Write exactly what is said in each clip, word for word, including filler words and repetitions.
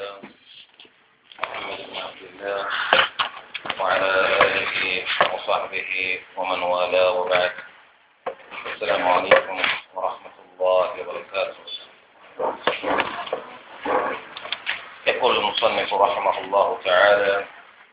الله محمد بن عبد الله وعلى آله وصحبه ومن والاه وبعد. السلام عليكم ورحمة الله وبركاته. يقول المصنف رحمه الله تعالى: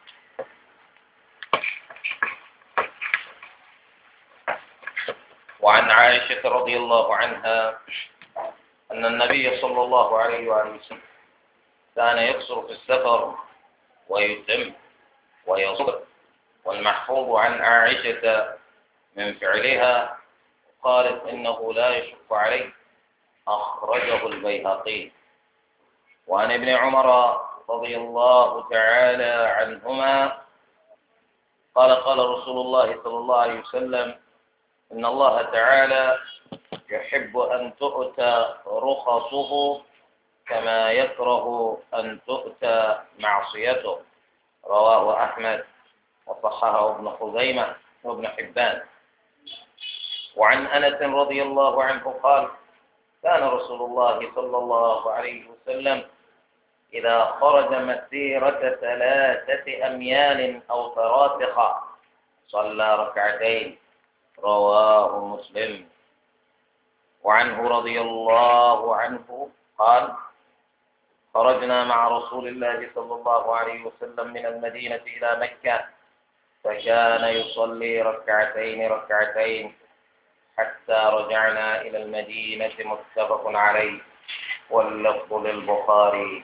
وعن عائشة رضي الله عنها أن النبي صلى الله عليه وآله وسلم كان يقصر في السفر ويتم ويصبر، والمحفوظ عن عائشة من فعلها قالت إنه لا يشق عليه، أخرجه البيهقي. وعن ابن عمر رضي الله تعالى عنهما قال قال رسول الله صلى الله عليه وسلم: إن الله تعالى يحب أن تؤتى رخصه كما يكره أن تؤتى معصيته. رواه أحمد وصححه ابن خزيمة وابن حبان. وعن أنس رضي الله عنه قال: كان رسول الله صلى الله عليه وسلم إذا خرج مسيرة ثلاثة أميال أو فراسخ صلى ركعتين. رواه مسلم. وعنه رضي الله عنه قال: خرجنا مع رسول الله صلى الله عليه وسلم من المدينة إلى مكة، فكان يصلي ركعتين ركعتين حتى رجعنا إلى المدينة. متفق عليه، واللفظ للبخاري.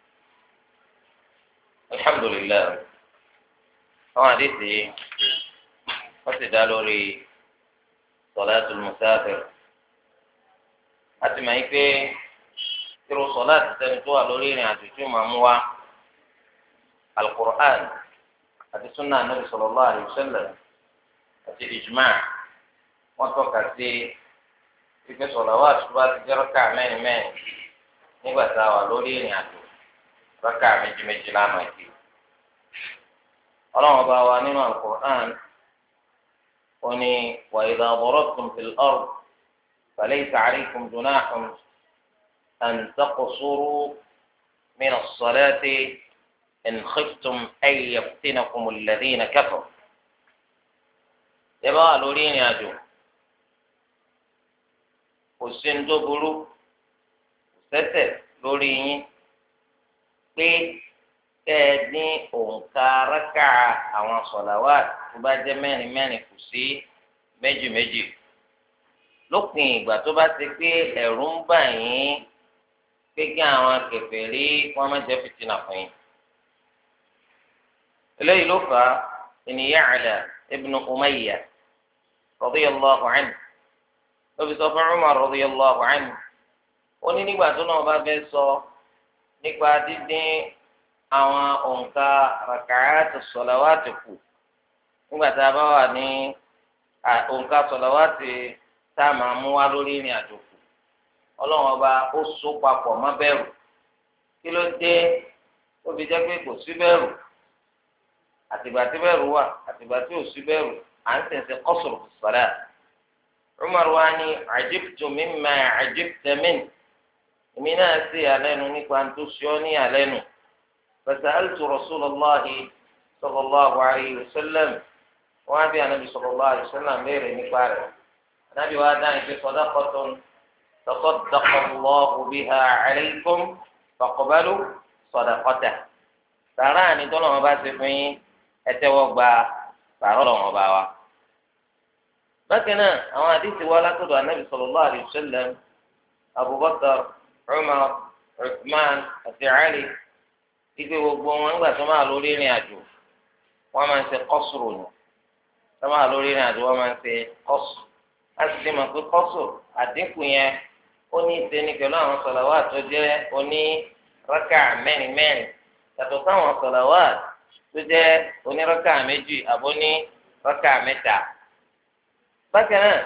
الحمد لله. حديثي وتدالوري صلاة المسافر. أتما يكفي irú sọlá ti sẹni tó wà lórí ìrìn àjò tí ó máa mú wá alukur'an àti sunna anabi sallallahu alaihi wasallam àti ijma wọn tọ́ka sí ìgbé sọlá wà tó bá ti jẹ rákà mẹ́rin mẹ́rin nígbà tá a wà lórí ìrìn àjò rákà méjì méjì láàmú ẹkẹ. Ọlọ́run bá wa nínú alukur'an ó ní wa idha darabtum fil ard falaysa alaykum junahun أن تقصروا من الصلاة إن خفتم أن يفتنكم الذين كفروا. يبقى لورين يا جو وسندو بلو ستة لورين pé kẹ́ ẹ dín òǹkà rákà àwọn sọ̀làwàt tó bá jẹ́ mẹ́rin mẹ́rin kù sí méjì méjì lópin ìgbà tó bá ti pé ẹ̀rù ń bà yín pé kí àwọn kèfèrí wọn má jẹ́ fìtínà fún yín. eléyìí ló fà á ní Ya'la ibn Umayya radiyallahu anhu ló fi sọ fún Umar radiyallahu anhu ó ní nígbà tó náà bá fẹ́ sọ nípa dídín àwọn òǹkà raka'at as-salawat kù nígbà tá a bá wà ní òǹkà salawat tá a máa mú wá lórí ìrìn àjò kù. Ọlọ́run ọba ó so papọ̀ mọ́ bẹ̀rù. Kí ló dé ó fi jẹ́ pé kò sí bẹ̀rù àtìgbà tí bẹ̀rù wà àtìgbà tí ò sí bẹ̀rù à ń tẹ̀sẹ̀ qasru fi salat. Umar wa ni ajibtu mimma ajibta min. èmi náà ṣe àlẹ́nu nípa tó ṣe ọ́ ní àlẹ́nu. fasa'altu rasulallahi sallallahu alayhi wa sallam wọ́n á bí anabi sallallahu alayhi wa sallam léèrè nípa rẹ̀. anabi wa dáhùn pé sadaqatun تصدق الله بها عليكم فاقبلوا صدقته. sàrà ni tọ́lọ̀ wọn bá ṣe fún yín ẹ tẹ́wọ́ gba sàrà wọn bá wa. bákan náà àwọn àdìsí wa látọ̀dọ̀ anábì sallallahu alaihi wasallam Abubakar, Umar, Uthman àti Ali ike gbogbo wọn nígbà tó máa lórí ìrìn àjò wọn máa ń ṣe qasru ni tó máa lórí ìrìn àjò wọn máa ń ṣe qasru. a sì ti mọ̀ pé qasru àdínkù yẹn ó ní ìsẹ́ni pẹ̀lú àwọn sọ̀làwà tó jẹ́ oní rákà mẹ́rin mẹ́rin yàtọ̀ sáwọn sọ̀làwà tó jẹ́ oní rákà méjì àbó ní rákà mẹ́ta. bákan náà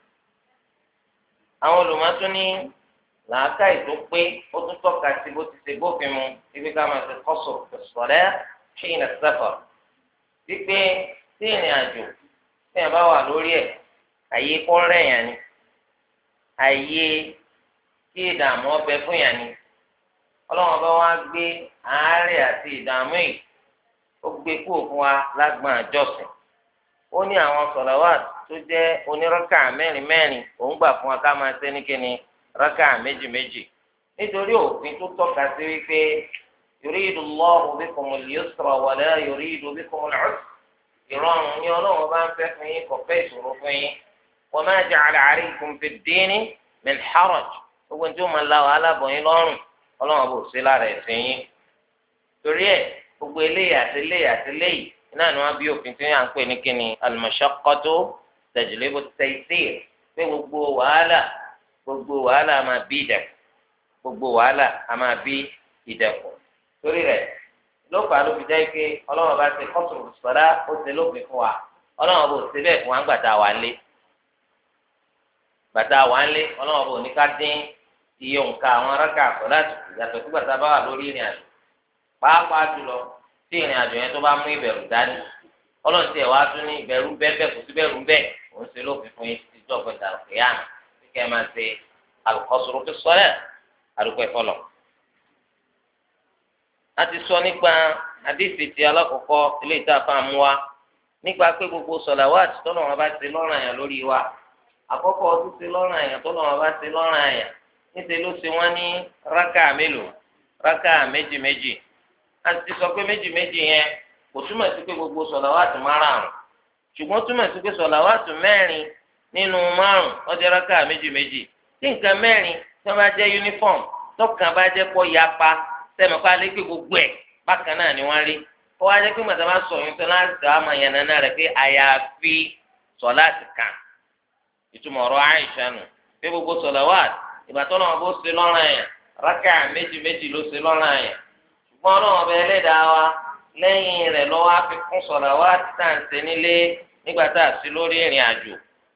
àwọn olùmọ̀tún ní làákà ètò pé ó tún tọ́ka sí bó ti ṣe bófin mu ibi ká máa ṣe qasr as-salat hina as-safar. wípé tí ìrìn àjò tí yẹn bá wà lórí ẹ̀ àyè kọ́ rẹ̀yàn ni àyè kí ìdààmú ọbẹ̀ fún yàn ni ọlọ́run ọba wa gbé àárẹ̀ àti ìdààmú yìí ó gbé kúrò fún wa lágbọ́n àjọsìn ó ní àwọn sọ̀làwàt tó jẹ́ onírọ́kà mẹ́rin mẹ́rin òun gbà fún wa ká máa ṣe ní kíni rákà méjì méjì nítorí òfin tó tọ́ka sí wípé yuridu Allahu bikumul yusra wa la yuridu bikumul usra ìrọ̀rùn ni ọlọ́run bá ń fẹ́ fún yín kò fẹ́ ìṣòro fún yín wa ma ja'ala alaykum fid dini min haraj gbogbo ní tí ó máa la wàhálà bọ̀ yín lọ́rùn ọlọ́run bò sí lára ẹ̀sìn yín torí ẹ̀ gbogbo eléyìí àti eléyìí àti eléyìí iná ni wọ́n bí òfin tí wọ́n à ń pè ní kíni al-mashaqqatu tajlibu at-taysir pé gbogbo wàhálà gbogbo wàhálà a máa bí ìdẹ̀kùn gbogbo wàhálà a máa bí ìdẹ̀kùn torí rẹ̀ ló fà á ló fi jẹ́ pé ọlọ́run bá ṣe kọ́sùrù sọ̀dá ó ṣe lófin fún wa ọlọ́run bò ṣe bẹ́ẹ̀ fún wa gbàtà wà lé gbàtà wà lé ọlọ́run bò ní ká dín iye òǹkà àwọn arákà sọ̀dá yàtọ̀ sí gbàtà bá wà lórí ìrìn àjò pàápàá jùlọ tí ìrìn àjò yẹn tó bá mú ìbẹ̀rù dání ọlọ́run tiẹ̀ wá tún ní ìbẹ̀rù bẹ́ẹ̀ bẹ́ẹ̀ kò sí bẹ̀rù bẹ́ẹ̀ òun ṣe lófin fún yín títí jọ́gbọ̀n dàrúkìyàmù kẹ́ máa ṣe al-qasru fi s-salat àdúgbò ẹ̀fọ́lọ̀. a ti sọ nípa àdìsí ti alákọ̀ọ́kọ́ ilé ìtàfà mú wa nípa pé gbogbo sọ̀làwátì tọ́lọ̀ wọn bá ṣe lọ́rùn àyàn lórí wa àkọ́kọ́ ọdún ṣe lọ́rùn àyàn tọ́lọ̀ wọn bá ṣe lọ́rùn àyàn níṣẹ́ ló ṣe wọ́n ní rákà mélòó rákà méjì méjì a ti sọ pé méjì méjì yẹn kò túmọ̀ sí pé gbogbo sọ̀làwátì márùn-ún ṣùgbọ́n túmọ̀ sí pé sọ̀làwátì mẹ́rin nínú márùn ọjọ́ rákà méjì méjì tí nǹkan mẹ́rin tí wọ́n bá jẹ́ uniform tọkàn bá jẹ́ pọ̀ yapa sẹ́mẹ̀kọ́ alẹ́ pé gbogbo ẹ̀ bákan náà ni wọ́n rí ó wá jẹ́ pé màtá bá sọ yín tó láti dá àmọ́ yẹn nánà rẹ̀ pé àyàfi sọ̀láàtì kan ìtumọ̀ ọ̀rọ̀ Àìṣà nù pé gbogbo sọ̀làwàt ìgbà tó náà bó ṣe lọ́rùn àyàn rákà méjì méjì ló ṣe lọ́rùn àyàn ṣùgbọ́n náà ọbẹ̀ ẹlẹ́dàá wa lẹ́yìn rẹ̀ lọ́wọ́ á fi kún sọ̀làwàt tá à ń ṣe nílé nígbà tá à sí lórí ìrìn àjò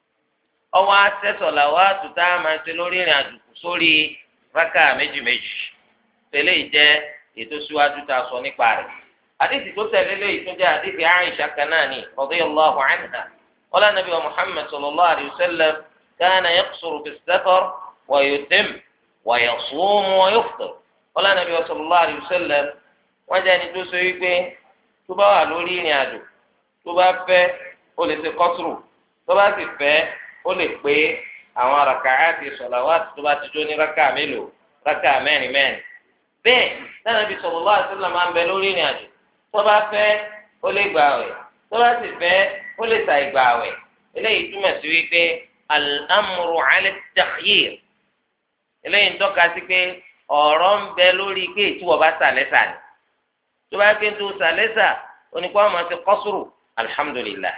ọwọ́ asẹ́sọ̀là wa tuta máa ṣe lórí ìrìn àjò sórí rákà méjì méjì tẹ́lẹ̀ jẹ́ ètò síwájú tá a sọ nípa rẹ̀ àdìsí tó tẹ̀lé lẹ́yìn tó jẹ́ àdìsí Àìṣà kanáàní radiyallahu anha wala nabi wa Muhammad sallallahu alayhi wa sallam kana yaqsuru fi as-safar wa yutim wa yasumu wa yuftir wala nabi wa sallallahu alayhi wa sallam wọ́n jẹ́ ẹni tó sọ wípé tó bá wà lórí ìrìn àjò tó bá fẹ́ ó lè ṣe kọ́sùrù tó bá sì fẹ́ ó lè pé àwọn rakaati sọ̀làwátì tó bá ti jó ní raka mélòó raka mẹ́rin mẹ́rin bẹ́ẹ̀ Ànábì sallallahu alaihi wasallam máa ń bẹ lórí ìrìn àjò tó bá fẹ́ ó lè gbààwẹ̀ tó bá sì fẹ́ ó lè ta ìgbààwẹ̀ eléyìí túmọ̀ sí wípé al-amru ala at-takhyir eléyìí ń tọ́ka sí pé ọ̀rọ̀ ń bẹ lórí pé ìtúwọ̀ bá sàlẹ́sà ni tó bá ké tó sàlẹ́sà oníkó máa ti kọ́sùrù alhamdulillah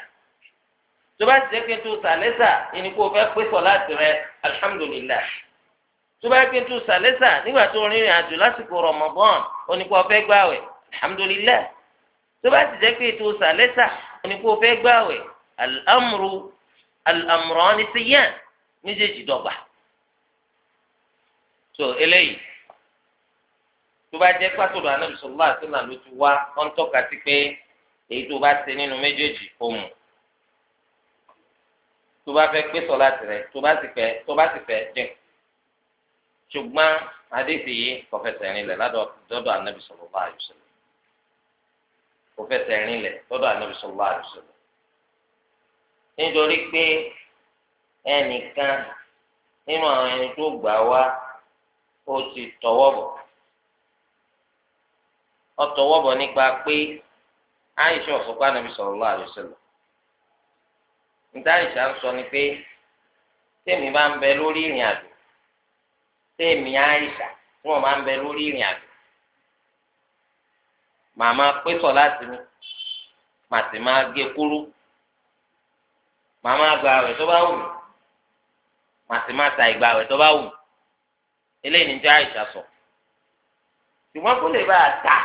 tó bá ti jẹ́ pé tó sàlẹ́sà ẹni kó o fẹ́ pé sọ láti rẹ alihamudulilayi tó bá pé tó sàlẹ́sà nígbà tó rìnrìn àjò lásìkò Ramadan ẹni kó o fẹ́ gbààwẹ̀ alihamudulilayi tó bá ti jẹ́ pé tó sàlẹ́sà ẹni kó o fẹ́ gbààwẹ̀ al-amru al-amrani siyyan méjèèjì dọ́gba tó eléyìí tó bá jẹ́ pàtó lọ Ànábì sallallahu alaihi wasallam ló ti wá wọ́n tọ́ka sí pé èyí tó bá ṣe nínú méjèèjì ó mú tó bá fẹ́ pé sọ láti rẹ tó bá sì fẹ́ tó bá sì fẹ́ dín ṣùgbọ́n adéfì yìí kò fẹsẹ̀ rinlẹ̀ lọ́dọ̀ Ànábì sallallahu alaihi wasallam kò fẹsẹ̀ rinlẹ̀ lọ́dọ̀ Ànábì sallallahu alaihi wasallam nítorí pé ẹnìkan nínú àwọn ẹni tó gbà wá ó ti tọwọ́ bọ̀ ó tọwọ́ bọ̀ nípa pé Àìṣà ọ̀sọ́pá Ànábì sallallahu alaihi wasallam níta Àìṣà ń sọ ni pé tèmi bá ń bẹ lórí ìrìn àjò tèmi Àìṣà tí wọn máa ń bẹ lórí ìrìn àjò màmá pé sọ láti mi màtí máa gé kúrú màmá gba àwẹ̀ tó bá wù màtí máa ta ìgbà àwẹ̀ tó bá wù eléyìí ní jẹ́ Àìṣà sọ ṣùgbọ́n kó lè bá a ta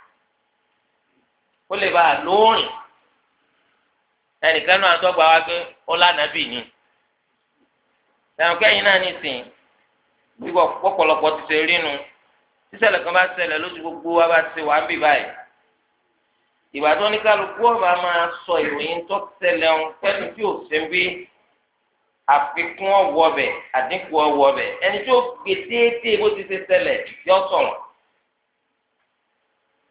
kó lè bá a lóorìn ẹnìkan náà tọgbà wá pé ó lánàbì ni ẹnìkan kẹyìn náà nìsín bí pọ̀pọ̀lọpọ̀ ti ṣe rínu tíṣẹ̀lẹ̀ kan bá ṣẹlẹ̀ lójú gbogbo wa bá ṣe wà ń bì báyìí ìgbà tó ní kálukú ọba máa sọ ìròyìn tó ṣẹlẹ̀ ń pẹ̀lú tí ò ṣe ń bí àfikún ọwọ́ bẹ̀ àdínkù ọwọ́ bẹ̀ ẹni tó gbé déédéé bó ti ṣe ṣẹlẹ̀ yọ sọ̀rọ̀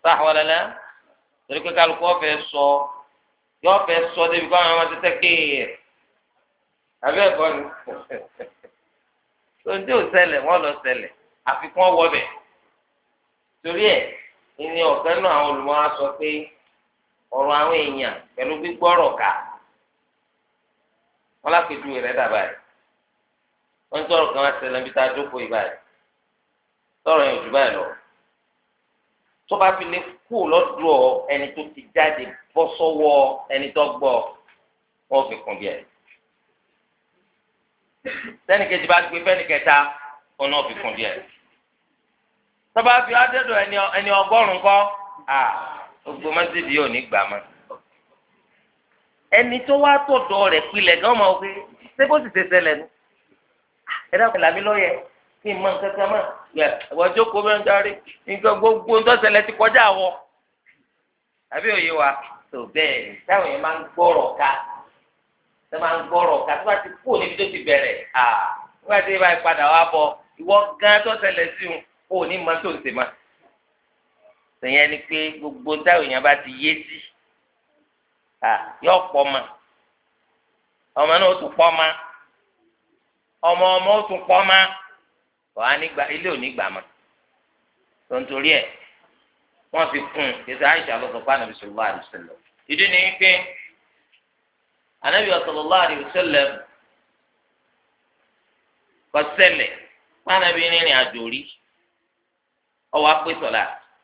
sáwọlẹ́lẹ́ torí pé kálukú ọ̀fẹ́ sọ yọ ọ̀fẹ́ sọ débi kọ́ àwọn ọmọ tẹ́tẹ́ kéè abẹ́ ẹ̀kọ́ ni tonti ò ṣẹlẹ̀ wọ́n lọ ṣẹlẹ̀ àfikún ọwọ́ bẹ̀ torí ẹ̀ ìní ọ̀fẹ́ náà àwọn olùmọ̀ á sọ pé ọ̀rọ̀ àwọn èèyàn pẹ̀lú gbígbọ́rọ̀ ká wọn lápẹjù rẹ dàbà rẹ wọn ń tọrọ kan wá ṣẹlẹ̀ níbi tá a jókòó yìí báyìí tọrọ yẹn ò jù báyìí lọ tó bá fi lè kú lọ́dọ̀ ẹni tó ti jáde bọ́ sọ́wọ́ ẹni tó gbọ́ wọn fi kún díẹ̀ sẹ́ni kejì bá gbé fẹ́ni kẹta wọn náà fi kún díẹ̀ tó bá fi adẹ́dọ̀ ẹni ẹni ọgọ́rùn-ún kọ́ à gbogbo mọ́sídìí yóò ní gbà mọ́ ẹni tó wá tọ̀dọ̀ rẹ̀ pilẹ̀ gan ma wọ́n ṣé bó ti ṣe ṣẹlẹ̀ nu ẹ dákun làmí lọ́yẹ̀ kí n mọ nǹkan kan mọ̀ yẹ ẹ̀wọ̀n jókòó bẹ́ẹ̀ ń darí nǹkan gbogbo ń tọ́sẹ̀lẹ̀ ti kọjá wọ. àbí òye wa tó bẹ́ẹ̀ táwọn yẹn máa ń gbọ́rọ̀ ká tó máa ń gbọ́rọ̀ ká tó bá ti kú níbi tó ti bẹ̀rẹ̀ à nígbà tí ìbá ìpadà wá bọ̀ ìwọ gan tọ́sẹ̀lẹ̀ sí un kó o ní mọ tó ń ṣe mọ́. sèyẹn ni pé gbogbo táwọn yẹn bá ti yé sí yọ pọ̀ ma ọmọ náà ó tún pọ̀ ma ọmọ ọmọ ó tún pọ̀ ma wàá nígbà ilé ò ní gbà ma tó ń torí ẹ wọn fi kún kìsà Àìṣà lọ sọ fún Ànábì sallallahu alaihi wasallam ìdí ni pé Ànábì sallallahu alaihi wasallam kò ṣẹlẹ̀ fún Ànábì rìnrìn àjò rí ọwọ́ apẹ sọlá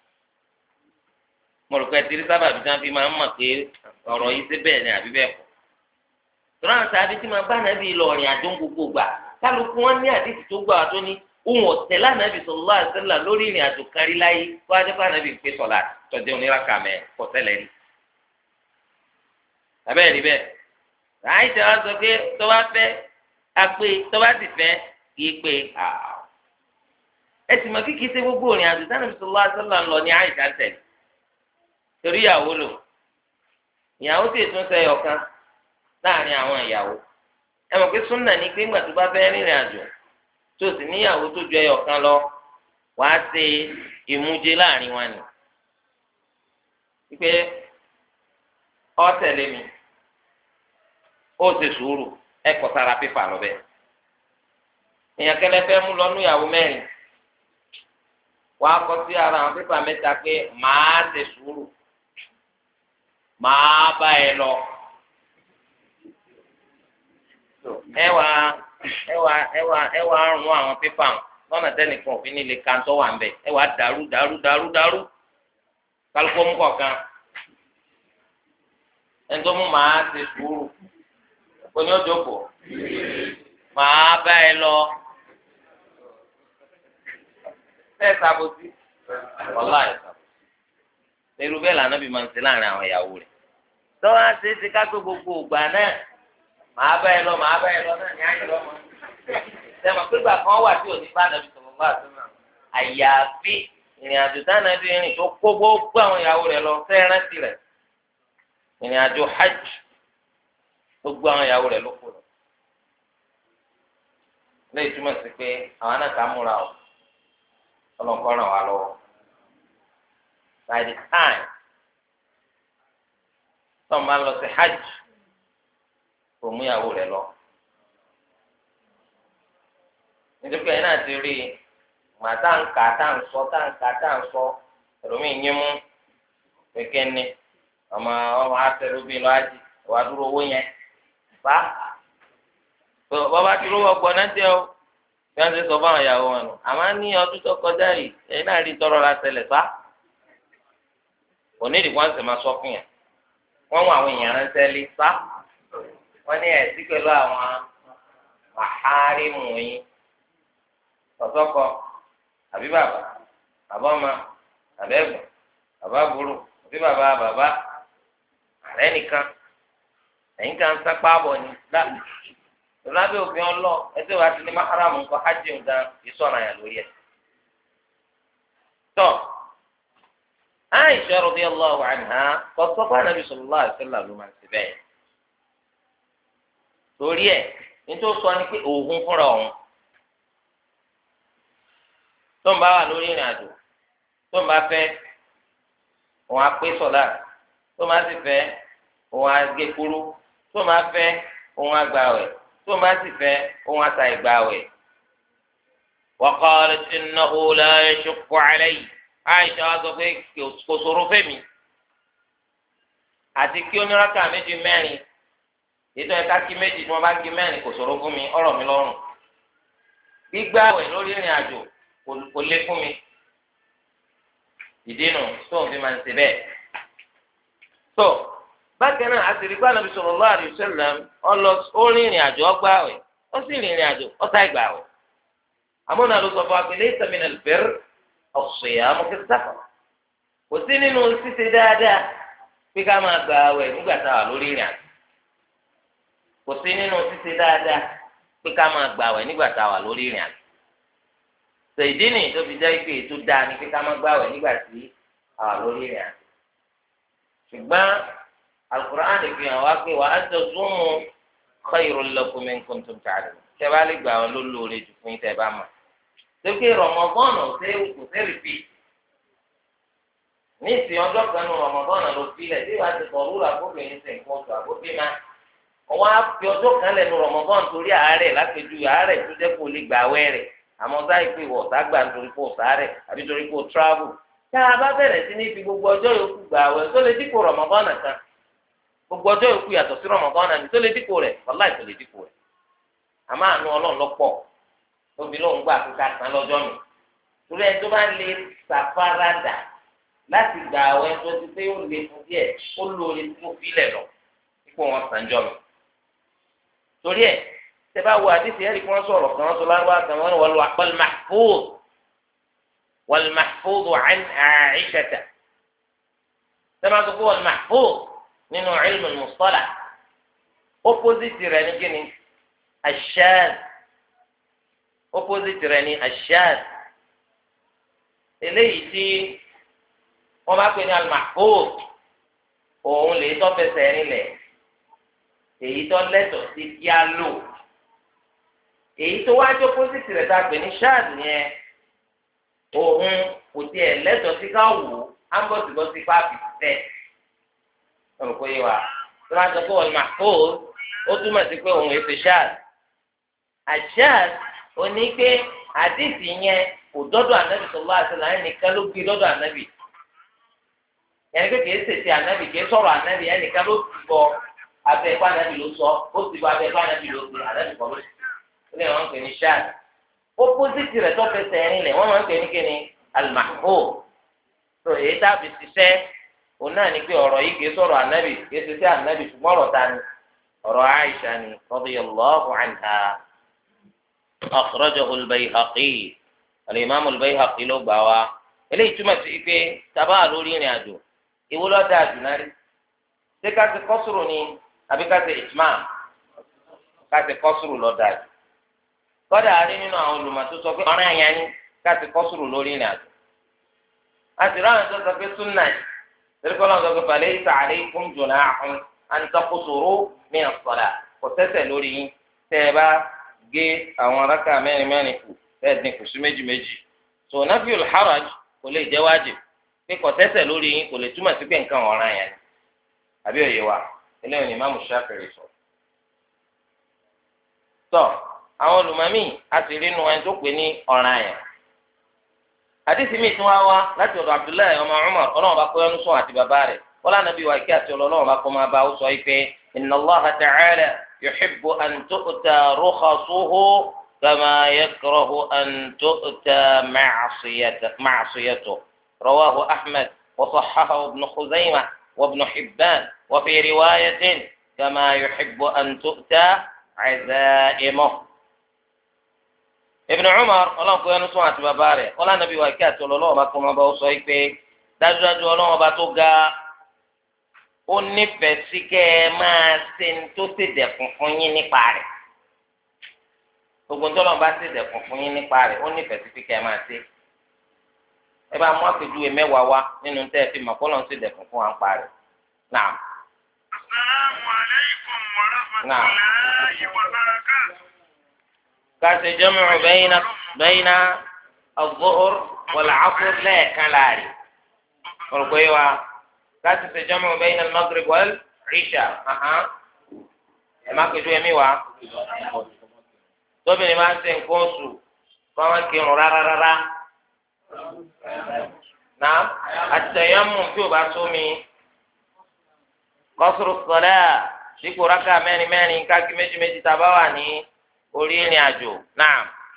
mo rò pé tìrí sábà bí wọn fi máa ń mọ̀ pé ọ̀rọ̀ yìí ṣe bẹ́ẹ̀ ni àbí bẹ́ẹ̀ kọ́ tọ́lá àti àdìsí máa bá Ànábì lọ rìn àjò gbogbo gbà kálukú wọn ní àdìsí tó gbà tó ní ohun ọ̀tẹ̀ lánàbì sallallahu alaihi wasallam lórí ìrìn àjò kárí láyé kó adé fún Ànábì pé sọ̀lá tọ́jú oníraka mẹ́ kọ́ tẹ́lẹ̀ rí. abẹ́rẹ́ rí bẹ́ẹ̀ Àìṣà wa sọ pé tó bá fẹ́ apé tó bá sì fẹ́ kì í pé ẹ sì mọ̀ kí kìí ṣe gbogbo ìrìn àjò tánàbì sallallahu alaihi wasallam lọ ní Àìṣà tẹ̀lé torí ìyàwó lò ìyàwó sì tún ṣe ọ̀kan láàrin àwọn ìyàwó ẹ mọ̀ pé súnà ní pé ńgbà tó bá fẹ́ rìnrìn àjò tó sì níyàwó tó ju ẹyọ kan lọ wàá ṣe ìmújẹ láàrin wọn ni wípé ọ tẹ̀lé mi ó ṣe sùúrù ẹ kọ sára pípa lọ bẹ́ẹ̀ èèyàn kẹlẹ fẹ́ mú lọ núyàwó mẹ́rin wàá kọ sí ara àwọn pípa mẹ́ta pé màá ṣe sùúrù màá bá ẹ lọ ẹ wá ẹ wá ẹ wá ẹ wá rún àwọn pépà lọ́nà tẹ́nìkan òfin nílé kantọ́ wà ń bẹ̀ ẹ wá dàrú dàrú dàrú dàrú kálukó mú kọ̀ọ̀kan ẹni tó mú màá ti sùúrù oní òjòkó màá bá ẹ lọ ẹ sàbòsí ọlá ẹ sàbòsí irú bẹ́ẹ̀ lànà bí máa ń ṣe láàrin àwọn ìyàwó rẹ̀ tọ́wọ́ á ṣe é ṣe ká pé gbogbo ògbà náà màá bá ẹ lọ màá bá ẹ lọ náà ní àyè lọ́mọ sẹ́wọ̀n pígbà kan wà tí ò ní bá nàbì sọ̀rọ̀ bá àtúnà àyàfi ìrìn àjò dáná bí ìrìn tó kó gbogbo àwọn ìyàwó rẹ̀ lọ fẹ́ẹ́rántì rẹ̀ ìrìn àjò hajj gbogbo àwọn ìyàwó rẹ̀ ló kó lọ. lẹ́yìn túmọ̀ sí pé àwọn náà ká múra o ọlọ́nkọ́ ràn wá lọ́wọ́ by the time tó ń bá lọ sí hajj kò mú ìyàwó rẹ̀ lọ. nítorí pé ẹ náà ti rí i màá tá ń kà tá ń sọ tá ń kà tá ń sọ ẹlòmíì yín mú kékeré ní ọmọ ọmọ àtẹlóbi lọ ájì wà dúró owó yẹn bá tó bàbá tí lówó ọgbọ́n náà jẹ́ o bí wọ́n ti sọ fáwọn ìyàwó wọn nù àmọ́ ní ọdún tó kọjá yìí ẹ̀yin náà rí tọrọ la tẹlẹ̀ bá òní ìdìbò wọn sì máa sọ fún yẹn wọ́n mú àwọn èèyàn ránṣẹ́ lé bá wọ́n ní ẹ̀sìn pẹ̀lú àwọn màhárìmù yín ọ̀sọ́kọ àbí bàbá bàbá ọmọ àbí ẹ̀gbọ́n bàbá burú àbí bàbá bàbá àrẹ́ nìkan ẹ̀yìn kan sápá bọ̀ ní lábẹ́ òfin ọlọ́ ẹsẹ̀ wa ti ní maharamu nǹkan hajj nǹkan ìsọ̀nà yà lórí ẹ̀. tọ́ Aisha radiyallahu anha kọ́ sọ́kọ́ Ànábì sallallahu alaihi wasallam ló máa ń ṣe bẹ́ẹ̀. torí ẹ̀ nítorí sọ ni pé òun fúnra òun tó ń bá wà lórí ìrìn àjò tó ń bá fẹ́ òun á pé sọ̀lá tó máa sì fẹ́ òun á gé kúrú tó máa fẹ́ òun á gbààwẹ̀ tó máa sì fẹ́ òun á ta ìgbààwẹ̀. wa qalat innahu la yashukku alayhi Àìṣà wa sọ pé kò ṣòro fẹ́mi àti kí oníraka méjì mẹ́rin ètò ẹ̀ka kí méjì tí wọ́n bá kí mẹ́rin kò ṣòro fún mi ọ̀rọ̀ mi lọ́rùn gbígbààwẹ̀ lórí ìrìn àjò kò lé fún mi ìdínú tó ń fi máa ń ṣe bẹ́ẹ̀. tó bákan náà àti rí gbàdúrà sallallahu alaihi wasallam ó rin ìrìn àjò ọgbààwẹ̀ ó sì rin ìrìn àjò ọ̀tá ìgbààwẹ̀. àmọ́nà ló sọ fún wa pé laysa min al-birr as-siyamu fi as-safar kò sí nínú ṣíṣe dáadáa pé ká máa gbààwẹ̀ nígbà tá a wà lórí ìrìn àjò kò sí nínú ṣíṣe dáadáa pé ká máa gbààwẹ̀ nígbà tá a wà lórí ìrìn àjò. sọ ìdí nìyí tó fi jẹ́ pé ètò dáa ni pé ká máa gbààwẹ̀ nígbà tí a wà lórí ìrìn àjò. ṣùgbọ́n Al-Qur'an fi hàn wá pé wa an tasumu khayrun lakum in kuntum ta'lamun tẹ́ bá lè gbà wọn ló lóore jù fún yín tẹ́ bá mọ̀. lókè Ramadan kò fẹ́ rìpì ní ìsìn ọjọ́ kan ní Ramadan ló filẹ̀ tí wàá ti sọ̀rọ̀ rà gómìnà ṣe nǹkan oṣù àgóbí ma wọ́n á fi ọjọ́ kan lẹ́nu Ramadan torí àárẹ̀ lápẹjù àárẹ̀ tó jẹ́ kó lè gbà wẹ́rẹ̀ àmọ́ sáyé pé wọ́n ọ̀tá gbà nítorí kó sàárẹ̀ àbí torí kó travel tá a bá bẹ̀rẹ̀ sí ní fi gbogbo ọjọ́ yòókù gbà wẹ̀ tó lè dípò Ramadan kan gbogbo ọjọ́ yòókù yàtọ̀ sí Ramadan ni tó lè dípò rẹ̀ wàláì tó lè dípò rẹ̀ àmọ́ àánú Ọlọ́run lọ́pọ̀ tóbi lóun gbà kíkà kan lọ́jọ́ mi torí ẹni tó bá lè ṣàfaradà láti gbà wẹ̀ tó ti pé ó lè fún díẹ̀ ó lóore tó filẹ̀ lọ kíkó wọn sànjọ́ mi torí ẹ̀ tẹ́ bá wo àdìsí ẹ̀rí kí wọ́n sọ̀rọ̀ kan wọ́n sọ lárúbá kan wọ́n wọ́n wal mahfuz wal mahfuz an Aisha tẹ́ bá sọ pé wal mahfuz nínú ilmu al-mustalah opposite rẹ̀ ní kíni ash-shadh opposite rẹ̀ ní ash-shadh eléyìí tí wọ́n bá pè ní al-mahfuz òun lè tọ́ fẹsẹ̀ nílẹ̀ èyí tó lẹ́tọ̀ọ́ sí kí á lò èyí tó wájú pósìtì rẹ̀ tá a pè ní ṣáàdì yẹn òun kò tiẹ̀ lẹ́tọ̀ọ́ sí ká wò ó á ń bọ̀ síbọ̀ sí fáàbì tẹ̀ ọ̀rọ̀ kò yé wa tó máa sọ pé wọ́n máa kó o túmọ̀ sí pé òun èsì ṣáàdì àṣáàdì ò ní pé àdìsí yẹn kò dọ́dọ̀ ànábì sallallahu alaihi wasallam nìkan ló gbé dọ́dọ̀ ànábì yẹn pé kìí ṣèṣe ànábì kìí sọ̀rọ̀ ànábì yẹn nìkan ló ti bọ̀ abẹ́ ẹ̀kọ́ ànábì ló sọ ó ti bọ̀ abẹ́ ẹ̀kọ́ ànábì ló ti ànábì kọ́ ló ti ilé wọn ń pè ní ṣáàd opposite rẹ̀ tó fẹsẹ̀ ẹ̀rin lẹ̀ wọ́n máa ń pè ní kíni al-mahfuz tó èyí tàbí ṣiṣẹ́ òun náà ní pé ọ̀rọ̀ yìí kìí sọ̀rọ̀ ànábì kìí ṣiṣẹ́ ànábì ṣùgbọ́n ọ̀rọ̀ ta ni ọ̀rọ̀ Aisha ni radiyallahu anha akhrajahu al-Bayhaqi al-imam al-Bayhaqi ló gbà wá eléyìí túmọ̀ sí pé tábà lórí ìrìn àjò ìwọ lọ́dà àdùnárí ṣé ká ti kọ́sùrù ni àbí ká ti ìtìmáà ká ti kọ́sùrù lọ́dà àjò kọ́dà rí nínú àwọn olùmọ̀ tó sọ pé ọ̀rẹ́ àyà ni ká ti kọ́sùrù lórí ìrìn àjò àti ráwọn tó sọ pé súnà torí kọ́ lọ́n sọ pé falaysa alaykum junahun an taqsuru min as-salah kò tẹ́sẹ̀ lórí yín tẹ́ ẹ bá gé àwọn rákà mẹ́rin mẹ́rin kù tẹ́ dín kù sí méjì méjì tó nafiyul haraj kò lè jẹ́ wájib pé kò tẹ́sẹ̀ lórí yín kò lè túmọ̀ sí pé nǹkan ọ̀ràn àyà ni àbí òye wa eléyìí ni Imam Shafi'i sọ. tọ́ àwọn olùmọ̀mí àti rínú ẹni tó pè ní ọ̀ràn àyàn. àdìsí mi tún wá wá láti ọ̀dọ̀ Abdullahi ọmọ Umar ọlọ́run bá kọ́ ẹnu sùn àti bàbá rẹ̀ wọ́n lánàá bí wà kí àti ọlọ́run bá kọ́ máa bá ó sọ yìí pé inna Allaha ta'ala yuhibbu an tu'ta rukhasuhu kama yakrahu an tu'ta ma'siyatuhu rawahu Ahmad wa sahhahahu Ibn Khuzaymah wa Ibn Hibban wa fi riwayatin kama yuhibbu an tu'ta 'azaimuhu. Ibn Umar ọlọ́run kó ẹnu sún àti bàbá rẹ̀ ọlọ́run nàbí wa kí àti ọlọ́run ọba kó máa bá ó sọ pé dájúdájú ọlọ́run ọba tó ga ó nífẹ̀ẹ́ sí kẹ́ ẹ máa ṣe ní tó ṣe dẹ̀kun fún yín nípa rẹ̀ gbogbo ní tọ́lọ́run bá ṣe dẹ̀kun fún yín nípa rẹ̀ ó nífẹ̀ẹ́ sí kẹ́ ẹ máa ṣe ẹ bá mú àpèjúwe mẹ́wàá wá nínú tẹ́ ẹ fi mọ̀ kọ́lọ́run ṣe dẹ̀kun fún wa ń pa rẹ̀ náà. Assalamu alaykum wa rahmatullahi wa barakatuh. كاس جمع بين بين الظهر والعصر لا كلاري ورقوا láti ṣe jamu bayna al-maghrib wal isha ẹ má kéjú ẹmí wa tóbìnrin máa ń ṣe nǹkan oṣù kọ́ wọn kírun rárá rárá náà àtẹ̀yẹ́mù tí o bá tó mi kọ́sùrù sọ̀lá dípò rákà mẹ́rin mẹ́rin káàkiri méjì méjì tá a bá wà ní orí ìrìn àjò náà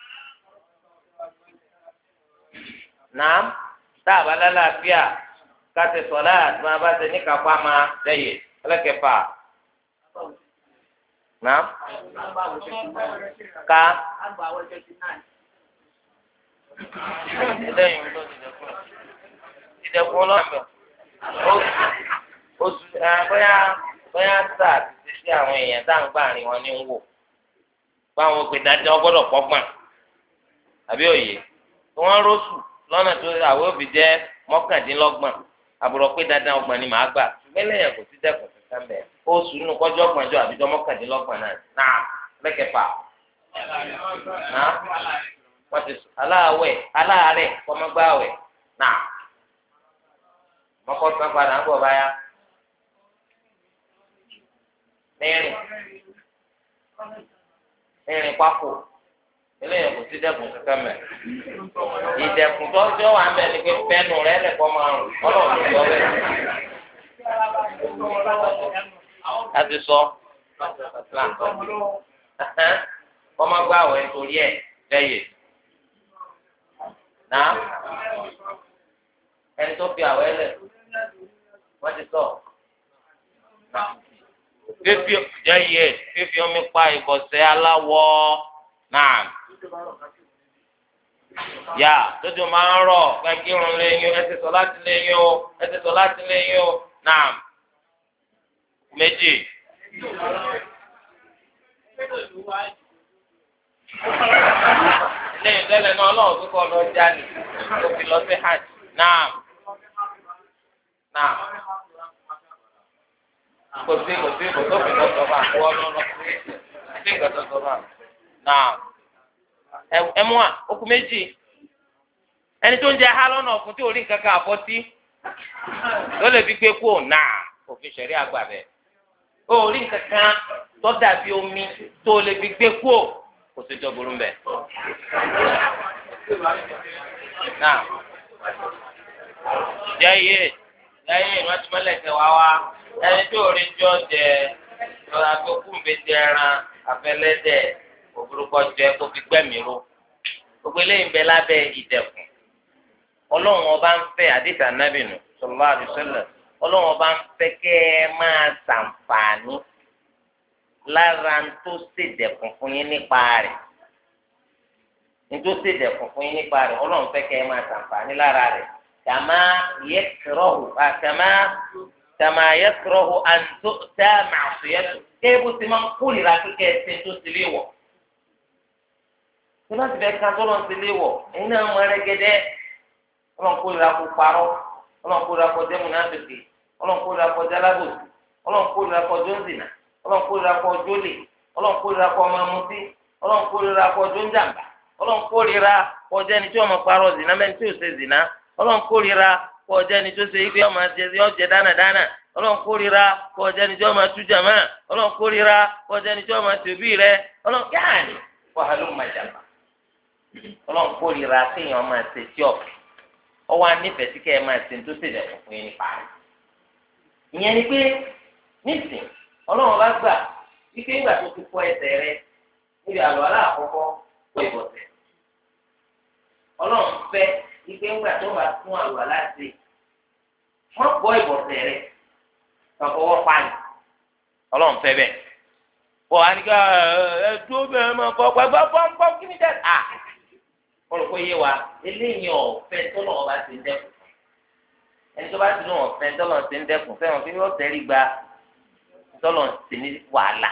náà tá a bá lálàáfíà káṣe sọ̀lá tí wọ́n bá ṣe ní kápá máa tẹ̀yẹ ẹlẹ́kẹ̀fà náà ká lẹ́yìn tó ti dẹ̀kun ìdẹ̀kun ọlọ́mọ oṣù bóyá bóyá sáà ti ṣe sí àwọn èèyàn tá à ń gbà rìn wọn ní ń wò báwọn òpè dájọ́ gbọ́dọ̀ pọ́gbọ̀n àbí òye tí wọ́n rọ́ṣù lọ́nà tó àwọn òbí jẹ́ mọ́kàndínlọ́gbọ̀n àbúrò pé dandan ọgbọ̀n ni màá gbà mẹ́lẹ̀ yẹn kò sí dẹ́kun kankan bẹ́ẹ̀ oṣù nínú kọjọ́ ọgbọ̀njọ́ àbíjọ́ mọ́kàndínlọ́gbọ̀n náà náà lẹ́kẹ̀fà náà wọ́n ti sùn aláàwẹ̀ aláàárẹ̀ kọ́mọ́gbáwẹ̀ náà mọ́kọ́ sàn padà ń bọ̀ báyà mẹ́rin mẹ́rin pákó eléyìí kò sí dẹ́kun kankan mẹ́ ìdẹ̀kùn tó jọ wà mẹ́ ni pé pẹ́ẹ́nù rẹ lẹ́kọ̀ọ́ máa rùn ọlọ́run tó sọ bẹ́ẹ̀ láti sọ kọ́mọ́gbáwẹ̀ nítorí ẹ̀ lẹ́yìn. Náà ẹni tó fi àwẹ̀ lẹ̀ wọ́n ti sọ. Fífi jẹ́yẹ fífi omi pa ìbọ̀sẹ̀ aláwọ̀ náà. Yà tójú máa ń rọ̀ kẹ́kírun lẹ́yìn ẹ ti sọ láti lẹ́yìn o ẹ ti sọ láti lẹ́yìn o náà. Méjì. Lẹ́yìn tẹ́lẹ̀ náà ọlọ́run tó kọ́ lọ jáde tó fi lọ sí hajj náà náà kò sí kò sí kò tó fi lọ sọ́ba àkọ́wọ́ lọ́lọ́ sí nǹkan tó sọ́ba náà ẹ mú à okùn méjì ẹni tó ń jẹ ha lọ́nà ọ̀fun tí ò rí nǹkan kan àbọ̀tí ló lè fi gbé kú náà òfin ṣẹ̀rí àgbà bẹ́ẹ̀ ó rí nǹkan kan tó dàbí omi tó lè fi gbé kú ò kò sí tó burú mbẹ. náà jẹ́ iye jẹ́ iye ìwọ́n ti mọ́lẹ̀ tẹ̀ wá wá ẹni tó rí jọ jẹ lọ́la tó kú mbẹ́tì ẹran afẹ́lẹ́dẹ̀ òbúrúkọ jẹ kó fi gbẹ́mìí ro gbogbo eléyìí ń bẹ lábẹ́ ìdẹ̀kùn ọlọ́run ọba ń fẹ́ àdìsá nábìnú sallallahu alaihi wasallam ọlọ́run ọba ń fẹ́ kẹ́ ẹ máa ṣàǹfààní lára ń tó ṣèdẹ̀kùn fún yín nípa rẹ̀ ń tó ṣèdẹ̀kùn fún yín nípa rẹ̀ ọlọ́run fẹ́ kẹ́ ẹ máa ṣàǹfààní lára rẹ̀ kàmá yakrahu kàmá kàmá yakrahu an tu'ta ma'siyatu kéébù ti máa ń kórìíra kíkẹ́ ẹsẹ̀ tó ti lé wọ̀ tó bá ti fẹ́ ká tó lọ́n ti lé wọ̀ ẹ̀yin náà mọ ẹrẹ́gẹ́dẹ́ ọlọ́run kórìíra kó parọ́ ọlọ́run kórìíra kó jẹ́ múnáfíkì ọlọ́run kórìíra kó jẹ́ alábòsí ọlọ́run kórìíra kó jẹ́ òǹzìnà ọlọ́run kórìíra kó jólè ọlọ́run kórìíra kó ọmọ mutí ọlọ́run kórìíra kó jóńjàmbá ọlọ́run kórìíra kó jẹ́ ẹni tí ọmọ parọ́ zìnà mẹ́ni tí ò ṣe zìnà ọlọ́run kórìíra kó jẹ́ ẹni tó ṣe ife ọmọ jẹ dánadáná ọlọ́run kórìíra kó jẹ́ ẹni tí ọmọ tújàmá ọlọ́run kórìíra kó jẹ́ ẹni tí ọmọ tòbí rẹ ọlọ́run yáàni wàhálà màjàmbá ọlọ́run kórìíra kéèyàn máa ṣe tí ọ̀fẹ́ ọwọ́ anífẹ̀ẹ́ sí kẹ́ ẹ máa ṣe tó ṣèlè fún yín nípa rẹ̀ ìyẹn ni pé nísìn ọlọ́run bá gbà wípé ìgbà tó ti fọ ẹsẹ̀ rẹ níbi àlọ́ aláàkọ́kọ́ kó ìbọ̀sẹ̀ ọlọ́run fẹ́ wípé ìgbà tó bá tún àlọ́ aláṣẹ wọ́n gbọ́ ìbọ̀sẹ̀ rẹ kàfọwọ́ pani ọlọ́run fẹ́ bẹ́ẹ̀ bọ̀ àníkà ẹ̀ẹ́dúró bẹ́ẹ̀ máa kọ́ pẹ́ bọ́ bọ́ bọ́ kí ni jẹ́ à kọlùkọ yé wa eléyìí ọ̀fẹ́ tọ́lọ̀ ọba ti ń dẹ́kun ẹni tó bá ti lóun ọ̀fẹ́ tọ́lọ̀ ti ń dẹ́kun fẹ́ràn kí wọ́n tẹ̀lé gba tọ́lọ̀ ti ní wàhálà.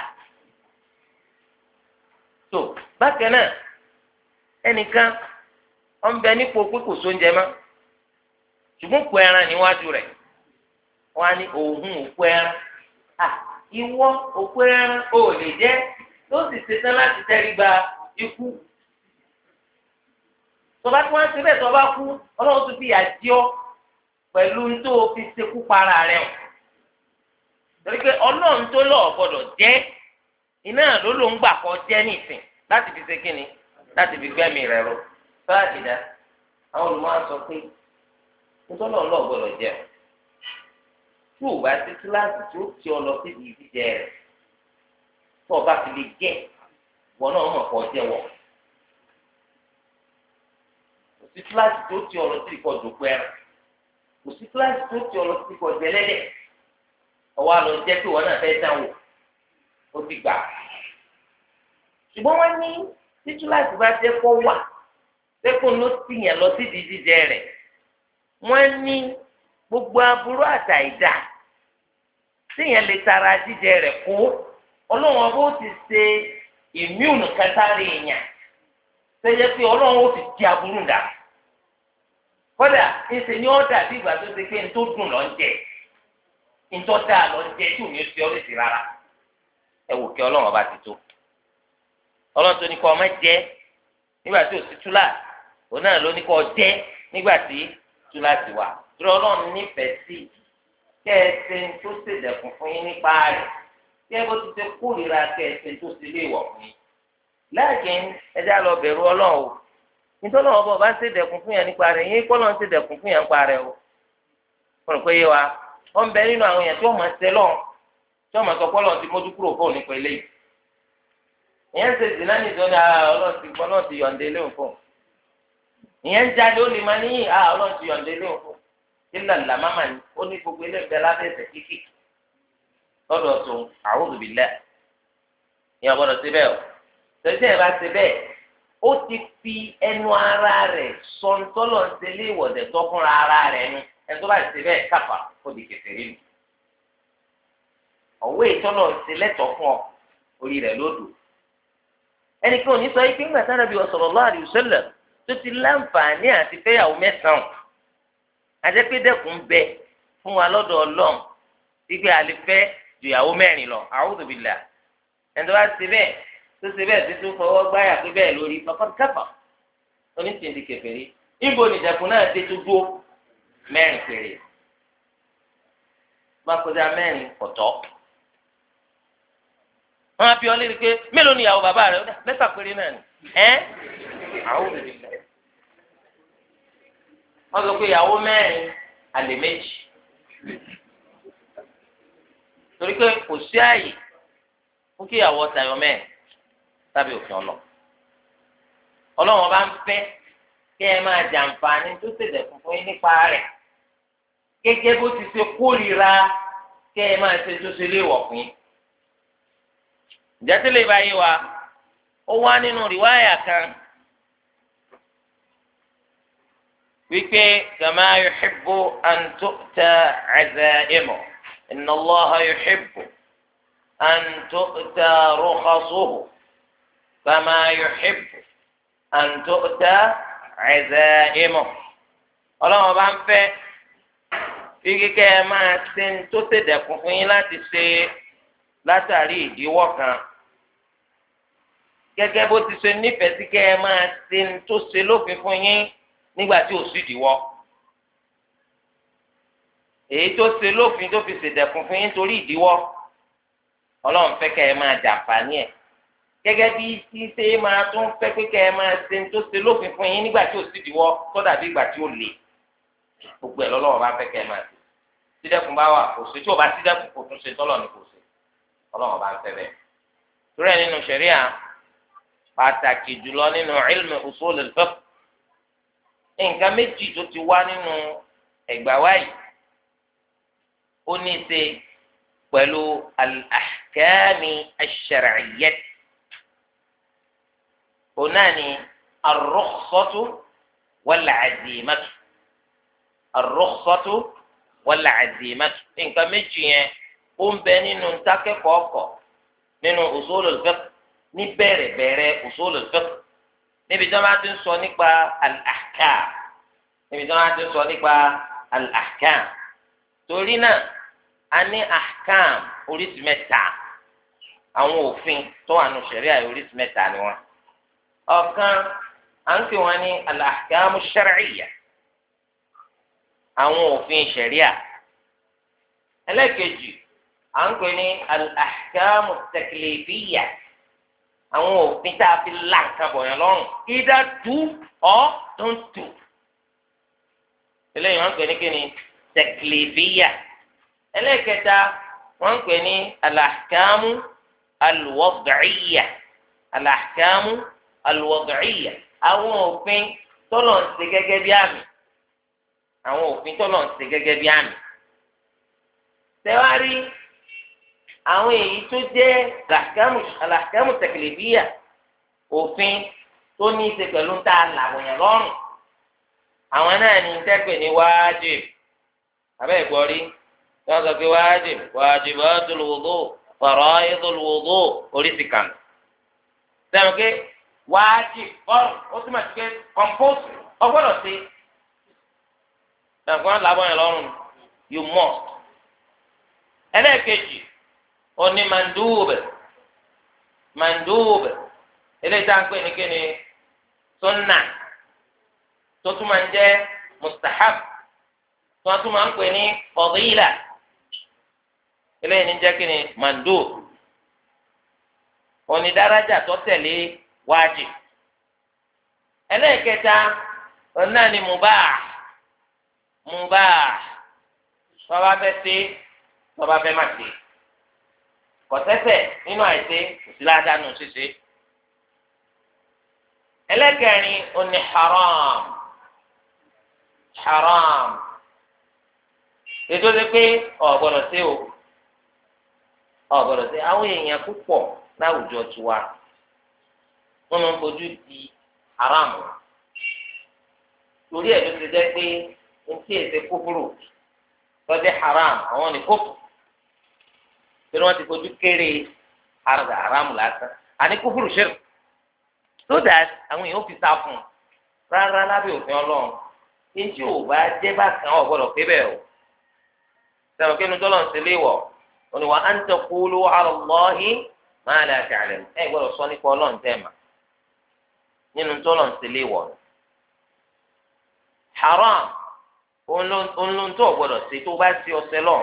tó bákan náà ẹnìkan wọ́n bẹ nípò pé kò sóúnjẹ mọ́ ṣùgbọ́n òkú ẹran níwájú rẹ̀ wọ́n á ní òògùn òkú ẹran à ìwọ òkú ẹran ò lè jẹ́ tó sì ṣetán láti tẹ̀lé gba ikú. tọba tí wọn ti bẹ tọba kú Ọlọ́run tún fi yà jí ọ pẹ̀lú tó fi ṣekú para rẹ̀ o torí pé ọlọ́run tó lọ́ọ̀ gbọ́dọ̀ jẹ́ iná ló ló ń gbà kọ́ jẹ́ nìsín láti fi ṣe kíni láti fi gbẹ́mí rẹ̀ ro fáàdì dá àwọn olùmọ̀ sọ pé nítorí ọlọ́ọ̀ gbọ́dọ̀ jẹ́ o tí o bá ti kíláàsì tí ó ti ọ lọ síbi ìdíje rẹ̀ tó o bá fi lè jẹ́ wọn náà mọ̀ kọ́ jẹ́ wọ̀ kò sí kíláàsì tó ti ọ lọ sí ìkọ́ dòkú ẹ̀rọ kò sí kíláàsì tó ti ọ lọ sí ìkọ́ jẹ́lẹ́dẹ̀ ọwọ́ àlọ́ jẹ́ pé wọn náà fẹ́ dánwò ó ti gbà ṣùgbọ́n wọ́n ní títú láti bá jẹ́ kó wà sẹ́kùn ló ti yàn lọ sí ìdíje rẹ̀ wọ́n ní gbogbo aburú àtàìdá tíyẹn lè tara jíjẹ rẹ̀ kó ọlọ́run ọba ó ti ṣe ìmíùnù kẹtàrí èèyàn sẹ́yẹ pé ọlọ́run ó ti di aburú dà kódà ìṣe ni ó dà bí ìgbà tó ṣe pé ní tó dùn lọ ń jẹ ní tó dáa lọ ń jẹ tí ò ní ṣe ọ́ lè sí rárá ẹ wò kí ọlọ́run ọba ti tó ọlọ́run tó ní kọ́ ọmọ jẹ́ nígbà tí ò sí túláàsì òun náà ló ní kọ́ jẹ́ nígbà tí túláàsì wà tí ọlọ́run nífẹ̀ẹ́ sí kẹ́ẹ̀sẹ̀ tó ṣèdẹ̀kùn fún yín nípa rẹ̀ kí ẹ bó ti ṣe kórìíra kẹ́ẹ̀sẹ̀ tó ṣe lé wọ̀ fún yín láàgìn ẹja lọ bẹ̀rù ọlọ́run o nítorí ọlọ́run bọ̀ bá ṣèdẹ̀kùn fún yẹn nípa rẹ̀ yín kọ́ lọ́n ṣèdẹ̀kùn fún yẹn nípa rẹ̀ o wọ́n rò pé yé wa wọ́n bẹ nínú àwọn èèyàn tí wọ́n máa ṣẹ lọ́n tí wọ́n máa sọ pé ọlọ́run ti mójú kúrò fóun nípa eléyìí ìyẹn ṣe zina ní ìjọ ní ọlọ́run ti gbọ́ ọlọ́run ti yọ̀ǹde ilé òfò ìyẹn ń jáde ó lè máa níyìn á ọlọ́run ti yọ̀ǹde ilé òfò ilà ńlá máma ni ó ní gbogbo ilé ìfẹ́ lábẹ́sẹ̀ kíkì lọ́dọ̀ tó a'udhu billah ìyẹn gbọ́dọ̀ ṣe bẹ́ẹ̀ o tẹ̀sí ẹ̀ bá ṣe bẹ́ẹ̀ ó ti fi ẹnu ara rẹ̀ sọ̀ńtọ́lọ̀ ń ṣe lé ìwọ̀dẹ̀ tó fúnra ara rẹ̀ nu ẹni tó bá ṣe bẹ́ẹ̀ káfà ó di kèfèrí nù ọ̀wé ìtọ́lọ̀ ń ṣe lẹ́tọ̀ọ́ fún ọ orí rẹ̀ lódò ẹnì kan ò ní sọ yìí pé ńgbà sára bí sallallahu alaihi wasallam tó ti láǹfààní àti fẹ́yàwó mẹ́sàn-án àjẹpẹ́dẹ́kùn bẹ fún wa lọ́dọ̀ ọlọ́run wípé àlefẹ́ ju ìyàwó mẹ́rin lọ a'udhu billah ẹni tó bá ṣe bẹ́ẹ̀ tó ṣe bẹ́ẹ̀ tó tún fọwọ́ gbáyà pé bẹ́ẹ̀ lórí faqad kafar onítìǹdì kèfèrí níbo nìjẹ̀kùn náà dé tó dúró mẹ́rin péré bá kọjá mẹ́rin kọ̀tọ́ wọn á fi ọ lérí pé mélòó ni ìyàwó bàbá rẹ mẹ́fà péré náà ni ẹ àwọn òbí rẹ wọn sọ pé ìyàwó mẹ́rin àlè méjì torí pé kò sí àyè fún kí ìyàwó tayọ mẹ́rin tàbí òfin ọlọ Ọlọ́run bá ń fẹ́ kí ẹ máa jàǹfààní tó ṣèdẹ̀kùn fún yín nípa rẹ̀ gẹ́gẹ́ bó ti ṣe kórìíra kí ẹ máa ṣe tó ṣe léèwọ̀ fún yín. ìjátìlẹ̀ báyìí wa ó wá nínú rìwáyà kan wípé kama yuhibbu an tu'ta 'azaimuhu inna Allaha yuhibbu an tu'ta rukhasuhu kama yuhibbu an tu'ta 'azaimuhu ọlọ́run bá ń fẹ́ bí kíkẹ́ ẹ máa ṣe ń tó ṣèdẹ̀kùn fún yín láti ṣe látàrí ìdíwọ́ kan gẹ́gẹ́ bó ti ṣe nífẹ̀ẹ́ sí kẹ́ ẹ máa ṣe ń tó ṣe lófin fún yín nígbà tí ò sí ìdíwọ́ èyí tó ṣe lófin tó fi ṣèdẹ̀kùn fún yín torí ìdíwọ́ ọlọ́run fẹ́ kẹ́ ẹ máa jàǹfààní ẹ̀ gẹ́gẹ́ bí ṣíṣe máa tún fẹ́ pé kẹ́ ẹ máa ṣe ń tó ṣe lófin fún yín nígbà tí ò sí ìdíwọ́ tó dàbí ìgbà tí ó le gbogbo ẹ̀ lọ́lọ́run bá fẹ́ kẹ́ ẹ máa ṣe sídẹ̀kùn bá wà kò sí tí ò bá sídẹ̀kùn kò tún ṣe tọ́lọ̀ ní kò sí ọlọ́run bá ń fẹ́ bẹ́ẹ̀. torí ẹ̀ nínú ṣẹ̀ríà pàtàkì jùlọ nínú ilmu usul al-fiqh nǹkan méjì tó ti wá nínú ẹ̀gbà wáyé ó ní í ṣe pẹ̀lú al-ahkami ash-shar'iyyah ó náà ní ar-rukhsatu wal-'azimatu ar-rukhsatu wal-'azimatu nǹkan méjì yẹn ó ń bẹ nínú ntakẹ́kọ̀ọ́ kọ̀ nínú usul al-fiqh ní bẹ̀rẹ̀ bẹ̀rẹ̀ usul al-fiqh níbi tí wọ́n bá ti ń sọ nípa al-ahkam níbi tí wọ́n bá ti ń sọ nípa al-ahkam torí náà a ní ahkam oríṣi mẹ́ta àwọn òfin tó wà nù ṣẹ̀ríà oríṣi mẹ́ta ni wọ́n ọ̀kan à ń pè wọ́n ní al-ahkam ash-shar'iyyah àwọn òfin ṣẹ̀ríà. ẹlẹ́kejì à ń pè ní al-ahkamu taklifiyya àwọn òfin tá a fi là nǹkan bọ̀yàn lọ́rùn either do or don't do. eléyìí wọ́n ń pè ní kíni taklifiyya. ẹlẹ́kẹta wọ́n ń pè ní al-ahkamu al-wad'iyya al-ahkamu al-wad'iyya àwọn òfin tọ́lọ̀ ń ṣe gẹ́gẹ́ bí àmì àwọn òfin tọ́lọ̀ ń ṣe gẹ́gẹ́ bí àmì. tẹ́wárí àwọn èyí tó jẹ́ al-ahkamu taklifiyya òfin tó ní í ṣe pẹ̀lú tá a làwọn yẹn lọ́rùn àwọn náà ní tẹ́pẹ̀ ní wájib abẹ́ ìgbọ́rí wọ́n sọ pé wájib wajibatul wudu fara'idul wudu oríṣi kan sẹ́wọ̀n pé wájib fọ́ọ̀rù ó túmọ̀ sí pé compose ọgbọ́dọ̀ sí ẹ̀gbọ́n làwọn yẹn lọ́rùn you must. ẹlẹ́ẹ̀kejì oní mandúbẹ̀ mandúbẹ̀ eléyìí tá à ń pè ní kíni sunna tó tún máa ń jẹ́ mustahab tó tún máa ń pè ní fadila eléyìí ní jẹ́ kíni mandúb oní daraja tó tẹ̀lé wájib. ẹlẹ́ẹ̀kẹta ọ̀nà ni mubah mubah tọ́ba fẹ́ ṣe tọ́ba fẹ́ má ṣe kọ̀tẹ́sẹ̀ nínú àìṣe òsínládánù ṣíṣe. ẹlẹ́kẹrin oní haram haram ètò ṣe pé ọ̀gbọ́dọ̀ ṣe o ọ̀gbọ́dọ̀ ṣe àwọn èèyàn púpọ̀ láwùjọ tiwa wọn máa ń fojú di haram torí ẹ̀ ló ti jẹ́ pé n tí èsè kúfúrú lọ́dẹ haram àwọn ní kófù torí wọ́n ti fojú kéré haram lásán àní kúfúrú ṣẹlẹ̀ so that àwọn èèyàn fi sá fún un rárá lábẹ́ òfin ọlọ́run ní tí ò bá jẹ́ bákan ọ̀ gbọ́dọ̀ pé bẹ́ẹ̀ o sẹ́wọ̀n kí ni tọ́lọ̀ ń sílé wọ̀ òní wa an taqulu ala Allahi ma la ta'lamun ẹ̀ gbọ́dọ̀ sọ nípa ọlọ́run tẹ́ mà nínú tọ́lọ̀ ń sílé wọ̀ haram òun tó gbọ́dọ̀ ṣe tó bá ṣe ọsẹ lọ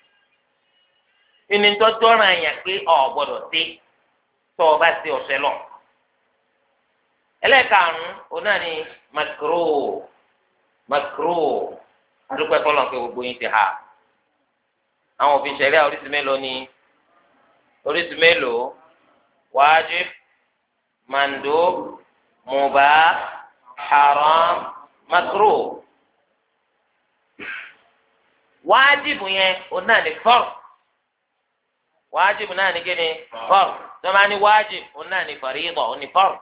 ìní tó dọ́ràn àyàn pé ọ̀ gbọ́dọ̀ ṣe tó o bá ṣe ọsẹ lọ. ẹlẹ́ẹ̀karùn-ún òun náà ni makro makro adúpẹ́ kọ́lọ̀ pé gbogbo yín ti ha àwọn òfin ṣẹ̀ríà oríṣi mélòó ni oríṣi mélòó wájib mandub mubah haram makro wájib yẹn òun náà ni fard wájib náà ni kíni fard tó máa ní wájib òun náà ni fariida òun ni fard.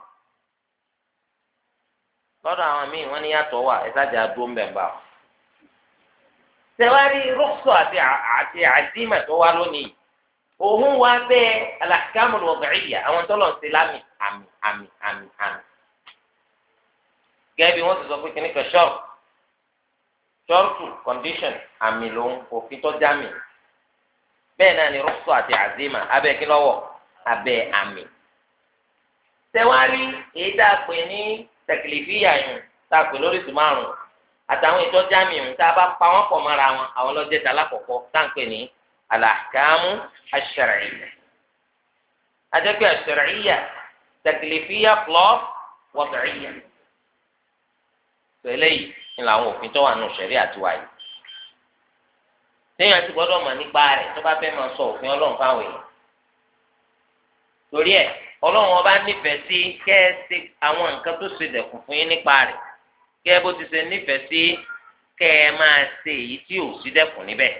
lọ́dọ̀ àwọn míì wọ́n ní yàtọ̀ wà ẹ̀sájà dúró ń bẹ̀ ń bá wọn. tẹ̀wárí rọ́ṣọ̀ àti àti àdìmọ̀ tó wá lónìí òun wá bẹ́ẹ̀ al-ahkam al-wad'iyya àwọn tó lọ sí lámì àmì àmì àmì àmì. gẹ́gẹ́ bí wọ́n ti sọ pé kíní kan ṣọ́ọ̀rù ṣọ́ọ̀rù condition àmì lòun òfin tó jámì bẹ́ẹ̀ náà ni rọ́ṣọ̀ àti àdìmọ̀ abẹ́ kí lọ́wọ́ abẹ́ àmì. tẹ̀wárí èyí tá a pè ní tẹkìlìfìyà yìí tá a pè lórí ìsú márùn àtàwọn ìtọ́jú àmì yìí tá a bá pa wọ́n pọ̀ mọ́ra wọn àwọn lọ́jẹ́ ta lákọ̀ọ́kọ́ tá à ń pè ní al-ahkamu ash-shar'iyya. àjẹpẹ́ ash-shar'iyya tẹkìlìfìyà plus wad'iyya. tẹ̀lé yìí ni làwọn òfin tó wà nù ṣẹ̀rí àtiwá yìí. téèyàn ti gbọ́dọ̀ mọ̀ nípa rẹ̀ tó bá fẹ́ máa sọ òfin ọlọ́run fáwọn èèyàn. torí ẹ̀ ọlọ́run ọba nífẹ̀ẹ́ sí kẹ́ ẹ ṣe àwọn nǹkan tó ṣe dẹ̀kùn fún yín nípa rẹ̀ kẹ́ ẹ bó ti ṣe nífẹ̀ẹ́ sí kẹ́ ẹ máa ṣe èyí tí ò sí dẹ̀kùn níbẹ̀.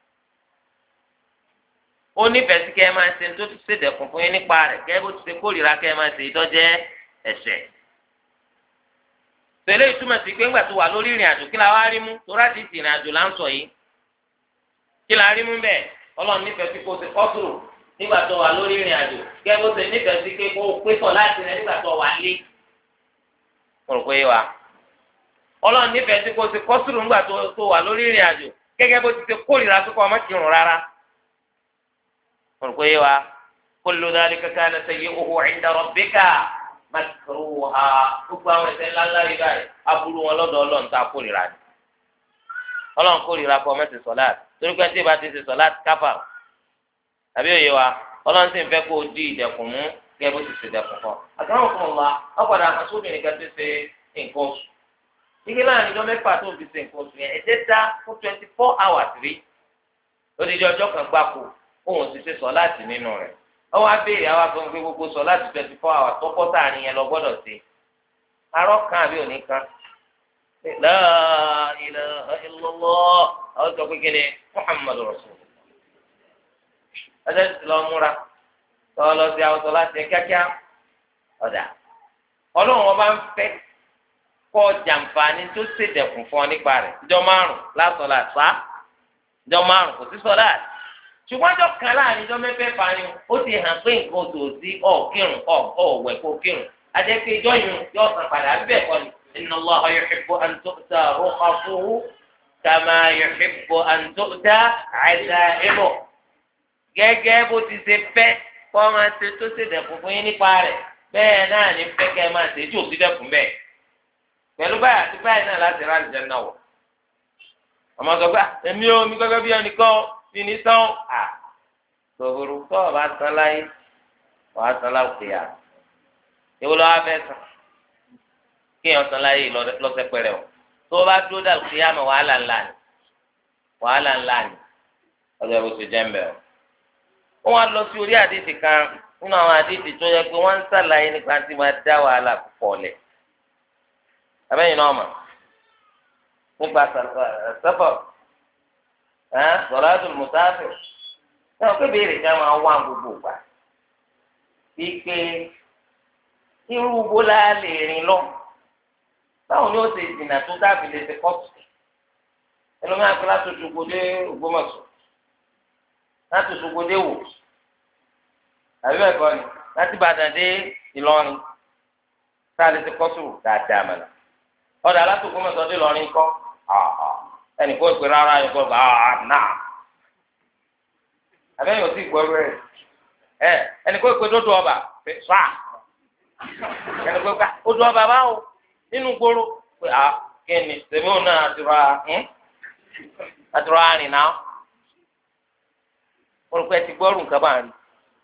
ó nífẹ̀ẹ́ sí kẹ́ ẹ máa ṣe tó ti ṣe dẹ̀kùn fún yín nípa rẹ̀ kẹ́ ẹ bó ti ṣe kórìíra kẹ́ ẹ máa ṣe ìdọ́jẹ́ ẹ̀ṣẹ̀. tẹ̀lé ìtumọ̀ sí pé ńgbà tó wà lórí ìrìn àjò kí la wá rí mú torá ti ti ìrìn àjò là ń sọ yìí kí la rí mú bẹ́ẹ̀ ọlọ́run nífẹ̀ẹ́ sí kó ṣe kọ́sùrù nígbà tó wà lórí ìrìn àjò gẹ́gẹ́ bó ṣe nífẹ̀ẹ́ sí pé kó o pé sọ láti rẹ nígbà tó wà lé. mo rò pé wa ọlọ́run nífẹ̀ẹ́ sí kó o ṣe kọ́sùrù nígbà tó wà lórí ìrìn àjò gẹ́gẹ́ bó ti ṣe kórìíra tó kọ́ ọmọ kírun rárá. mo rò pé wa kullu dhalika kana sayyi'uhu 'inda rabbika makruha gbogbo àwọn ẹ̀ṣẹ̀ ńláńlá rí báyìí aburú wọn lọ́dọ̀ ọlọ́run tá a kórìíra ni. ọlọ́run kórìíra kọ́ mẹ́sì sọ̀láàt torí pé tí ìbá ti ṣe sọ̀láàt káfà àbí òye wa ọlọ́run sì ń fẹ́ kó o di ìdẹ̀kùn mú kí ẹ bó ti ṣe dẹ̀kùn kan àtàwọn òkun wa ọ̀padà àmọ́sóbìnrin kan ti ṣe nǹkan oṣù ike láàrin ọjọ́ mẹ́fà tó ń fi ṣe nǹkan oṣù yẹn ẹ̀jẹ̀ dá fún twenty four hours rí lódìdí ọjọ́ kan gbáko òun ti ṣe sọ̀láàt nínú rẹ̀ ọwọ́ abéèrè àwọn afọ gbé gbogbo sọ̀láàt twenty four hours tó kọ́ sáàrin yẹn lọ gbọ́dọ̀ ṣe arọ́ kan àbí òní kan la ilaha illallah àwọn sọ pé kí ni muhammadu rasulullah ọjọ́ ti lọ múra tọ́ lọ sí àwọn sọ̀láàt yẹn kíákíá ọ̀dà ọlọ́run ọba ń fẹ́ kọ́ jàǹfààní tó ṣèdẹ̀kùn fún ọ nípa rẹ̀ ìjọ márùn lásọ̀lá sá ìjọ márùn kò sí sọ̀lá ṣùgbọ́n ìjọ kan láàrin ìjọ mẹ́fẹ̀ẹ̀fà ni ó ti hàn pé nǹkan oṣù sí ọ̀kírun ọ̀wẹ̀ kó kírun adẹ́kẹ́ ìjọ yìí yóò san padà bẹ́ẹ̀ kọ́ ni inna Allaha yuhibbu an tu'ta rukhasuhu kama yuhibbu an tu'ta 'azaimuhu gẹ́gẹ́ bó ti ṣe fẹ́ kọ́ máa ṣe tó ṣèdẹ̀kùn fún yín nípa rẹ̀ bẹ́ẹ̀ náà ní fẹ́ kẹ́ máa ṣe tí ò sí dẹ́kun bẹ́ẹ̀ pẹ̀lú báyìí àti báyìí náà láti rà lìjẹ́ náà wọ̀ ọmọ sọ pé èmi ò mi gẹ́gẹ́ bí ẹnìkan mi ní sàn à tòhùrù tó o bá san láyé wàá san láwùjọ yà èwo lọ́wọ́ fẹ́ san kéèyàn san láyé lọ́sẹ̀ pẹ̀rẹ̀ o tó o bá dúró dà lùkì yà mọ̀ wàhálà ńlá ni wàhálà ńlá ni ọjọ́ ìbò ṣe jẹ́ ń bẹ̀ o wọ́n á lọ sí orí àdìsí kan nínú àwọn àdìsí tó yẹ pé wọ́n ń sàlàyé nípa tí máa dá wàhálà púpọ̀ lẹ̀ abẹ́yìn náà mọ̀ nípa sẹ́fọ̀ sọ̀rọ̀dùn mùsáfì náà pé béèrè ká máa wá gbogbo gbà wípé irú wo la lè rìn lọ báwo ni ó ṣe dìnnà tó dábì lè ṣe kọ́tù ẹlòmíràn kí láti Òṣogbo dé Ògbómọ̀ṣọ́ láti Òṣogbo dé Wò àbí bẹ́ẹ̀ kọ́ ni láti Ìbàdàn dé Ìlọrin tá a lè ṣe kọ́tù dáadáa mọ́lá ọ̀dà alátòkò mẹ́sàn-án dé lọ́rin kọ́ ẹnì kó ìpè rárá yẹn kọ́ bá a nà abẹ́yẹn ò sì gbọ́ rẹ̀ ẹ ẹnì kó ìpè dódò ọba fà ẹnì kó ìpè odò ọba báwo nínú gbòòrò pé a kíni tèmi ò náà àtúrà àtúrà àrìn náà olùkọ́ ẹ ti gbọ́rù nǹkan bá rí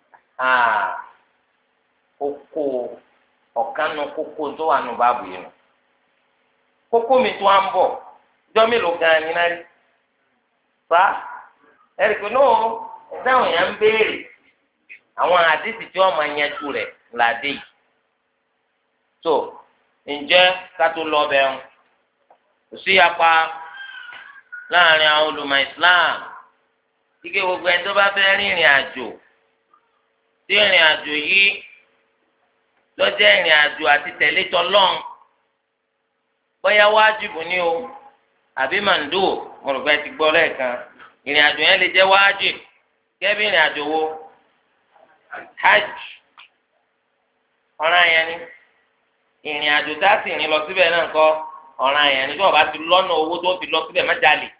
kókó ọ̀kánu kókó tó wà nù báàbù yìí nù. Kókó mi tó à ń bọ̀ jọ́ mélòó gan-an ní náà rí fa ẹ̀rìkì náà ẹ̀dáhùn yẹn ń béèrè àwọn àdìsí tí wọ́n máa yanjú rẹ̀ ládé yìí tó ǹjẹ́ ká tó lọ bẹ́ẹ̀ kò sí apá láàrin àwọn olùmọ̀ Islam ike gbogbo ẹni tó bá fẹ́ rìnrìn àjò tí ìrìn àjò yìí lọ́jọ́ ìrìn àjò àti tẹ̀lé tọ́lọ́n bóyá wájibù ni o àbí màndó mo rò pé ti gbọ́ lẹ́ẹ̀kan ìrìn àjò yẹn lè jẹ́ wájib kẹ́bí ìrìn àjò wo hajj ọ̀ràn yẹn ni ìrìn àjò tá a sì rìn lọ síbẹ̀ náà kọ́ ọ̀ràn yẹn ni tí wọ́n bá ti lọ́nà owó tó fi lọ síbẹ̀ má jalè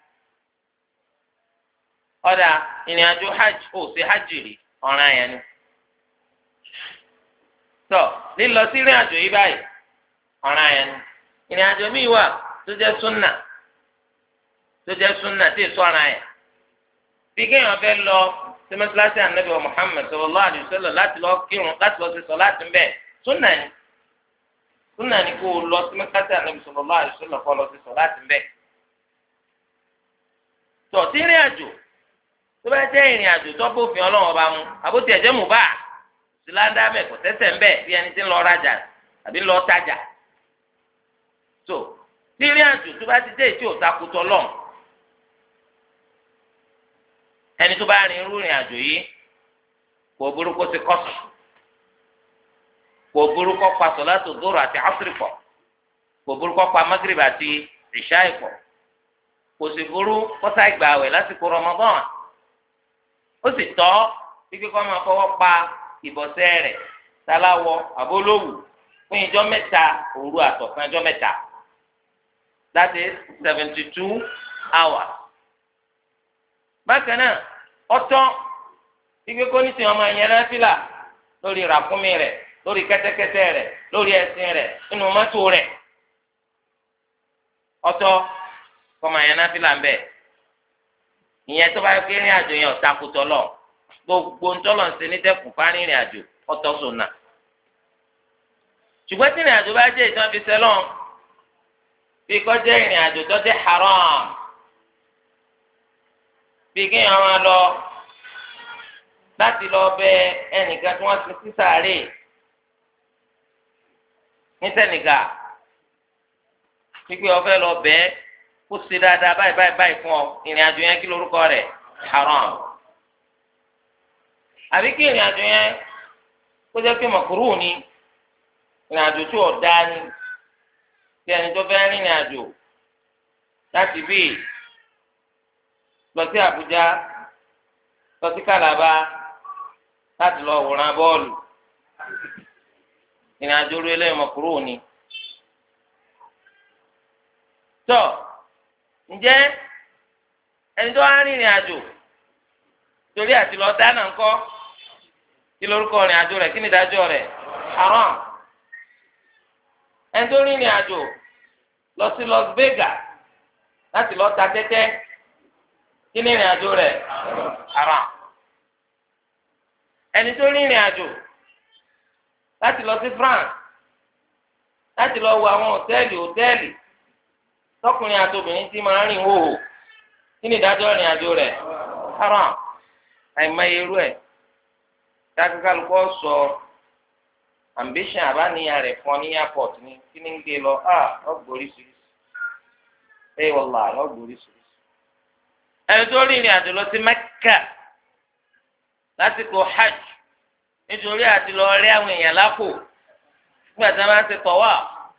ọ̀dà ìrìn àjò hajj ò sí hajj rí ọ̀ràn yẹn ni tọ́ lílọ sí ìrìn àjò yìí báyìí ọ̀ràn yẹn ni ìrìn àjò míì wà tó jẹ́ súnà tó jẹ́ súnà tí èso ọ̀ràn yẹn bí kéèyàn fẹ́ lọ sí mọ́sálásí ànábì wa Muhammad sallallahu alaihi wasallam láti lọ kírun láti lọ sí sọ̀láàtì ń bẹ̀ súnà ni súnà ni kó o lọ sí mọ́sálásí ànábì sallallahu alaihi wasallam kó o lọ sí sọ̀láàtì ń bẹ̀ tọ̀ sí ìrìn àjò tó bá jẹ́ ìrìn àjò tó bófin Ọlọ́run ọba mu àbótí ẹ̀jẹ̀ mú bá síláńdà mẹ́kọ̀ tẹ́tẹ̀ ń bẹ̀ bí ẹni tí ń lọ rajà àbí lọ tajà tó tí ìrìn àjò tó bá ti dé tí ò takùtọ̀ lọ́n ẹni tó bá rin irú ìrìn àjò yìí kò burú kó ti kọ́sù kò burú kó pa sọ̀látù dúró àti ásírì pọ̀ kò burú kó pa mágírìbì àti ìṣáì pọ̀ kò sì burú kó sá ìgbààwẹ̀ lásìkò Ramadan ó sì tọ́ wípé kó máa fọwọ́ pa ìbọ̀sẹ̀ rẹ̀ sáláwọ àbólówù fún ìjọ mẹ́ta òru àtọ̀sán ìjọ mẹ́ta that is seventy two hours. bákan náà ọ̀tọ̀ wípé kó ní tiwọn máa yẹn náfìlà lórí ràkúnmí rẹ̀ lórí kẹ́tẹ́kẹ́tẹ́ rẹ̀ lórí ẹṣin rẹ̀ nínú mọ́tò rẹ̀ ọ̀tọ̀ kọ́ máa yẹn náfìlà ń bẹ̀ ìyẹn tó bá yẹ kí ìrìn àjò yẹn ọ̀tá kutọ́ lọ gbogbo ńtọ́lọ̀ ń ṣe ní dẹ́kun fárí ìrìn àjò ọ̀tọ̀ sùnà ṣùgbọ́n tí ìrìn àjò bá jẹ́ ìtàn fi sẹ́lọ̀ bí kọjá ìrìn àjò tó jẹ́ haram bí kéèyàn máa lọ láti lọ bẹ ẹnìkan tí wọ́n ti sí sàárè ní sẹ́nìgà pípé ọ̀fẹ́ lọ bẹ́ẹ̀ kó ṣe dáadáa báyìí báyìí báyìí fún ọ ìrìn àjò yẹn kí lórúkọ rẹ̀ haram àbí kí ìrìn àjò yẹn kó jẹ́ pé mọ̀kúrú ni ìrìn àjò tí ò dáa ni tí ẹni tó fẹ́ rìnrìn àjò láti bí lọ sí Àbújá lọ sí Kàlàbá láti lọ wòran bọ́ọ̀lù ìrìn àjò orí ẹlẹ́yìn mọ̀kúrú ni. tọ́ ǹjẹ́ ẹni tó wá rìnrìn àjò torí àti lọ dáná ńkọ́ kí lórúkọ rìn àjò rẹ̀ kí ni ìdájọ́ rẹ̀ haram. ẹni tó rìnrìn àjò lọ sí Las Vegas láti lọ ta tẹ́tẹ́ kí ni ìrìn àjò rẹ̀ haram. ẹni tó rìnrìn àjò láti lọ sí France láti lọ wo àwọn hòtẹ́ẹ̀lì hòtẹ́ẹ̀lì tọkùnrin àti obìnrin tí máa ń rìn wòhò kí ni ìdájọ́ ìrìn àjò rẹ̀ haram. àìmọye irú ẹ̀ dákúkálukọ́ sọ ambition àbáníyàn rẹ̀ fún ọ ní airport ní kí ni ń gbé lọ a ọgbórí sírísì ẹ wọlá ọgbórí sírísì. ẹni tó rìnrìn àjò lọ sí Mẹ́kà lásìkò hajj nítorí àti lọ rí àwọn èèyàn lápò nígbà tí wọ́n bá ń ṣe tọ́wà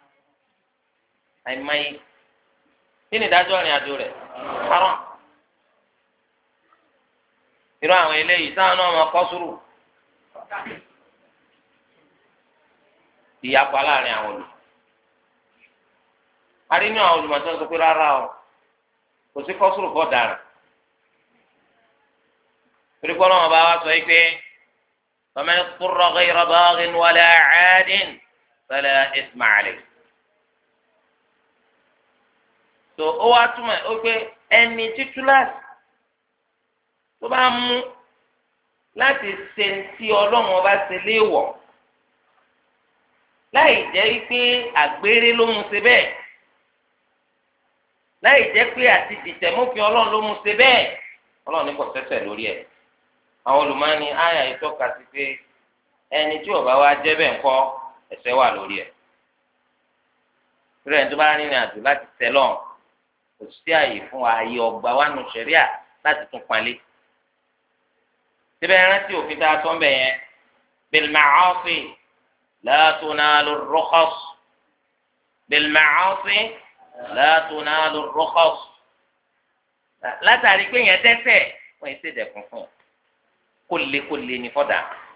àìmọye kí ni ìdájọ́ ìrìn àjò rẹ̀ haram. irú àwọn eléyìí sáwọn náà máa kọ́ sùúrù ìyapa láàrin àwọn olùmọ̀ àrínú àwọn olùmọ̀ tó ń sọ pé rárá o kò sí kọ́ sùúrù fọ́ dàrú torí kọ́ náà bá wa sọ yìí pé faman iḍṭurra ghayra baghin wala 'adin fala ithma 'alayhi. tó ó wá túmọ̀ ó pé ẹni títú láti tó bá mú láti ṣe ti ọlọ́run ọba ṣe léèwọ̀ láì jẹ́ pé àgbèrè ló mú ṣe bẹ́ẹ̀ láì jẹ́ pé àti dìtẹ̀mófin ọlọ́run ló mú ṣe bẹ́ẹ̀ ọlọ́run ní kò sẹ́sẹ̀ lórí ẹ̀. àwọn olùmọ̀ọ́ni àyà ìtọ́ka sí pé ẹni tí ó bá wá jẹ́ bẹ́ẹ̀ ńkọ́ ẹ̀ṣẹ̀ wà lórí ẹ̀. rẹ̀ tó bá rìnrìn àjò láti tẹ̀lọ́ kò sí àyè fún ààyè ọgbà wánu ṣẹ̀ríà láti tún palẹ̀. síbẹ̀ rántí òfin tá a sọ ń bẹ̀ yẹn bil ma'asi la tunalu ar-rukhas bil ma'asi la tunalu ar-rukhas. látàrí pé yẹn dẹ́ṣẹ̀ wọ́n yẹn ṣèdẹ̀ funfun kólékólé ní fọ́dà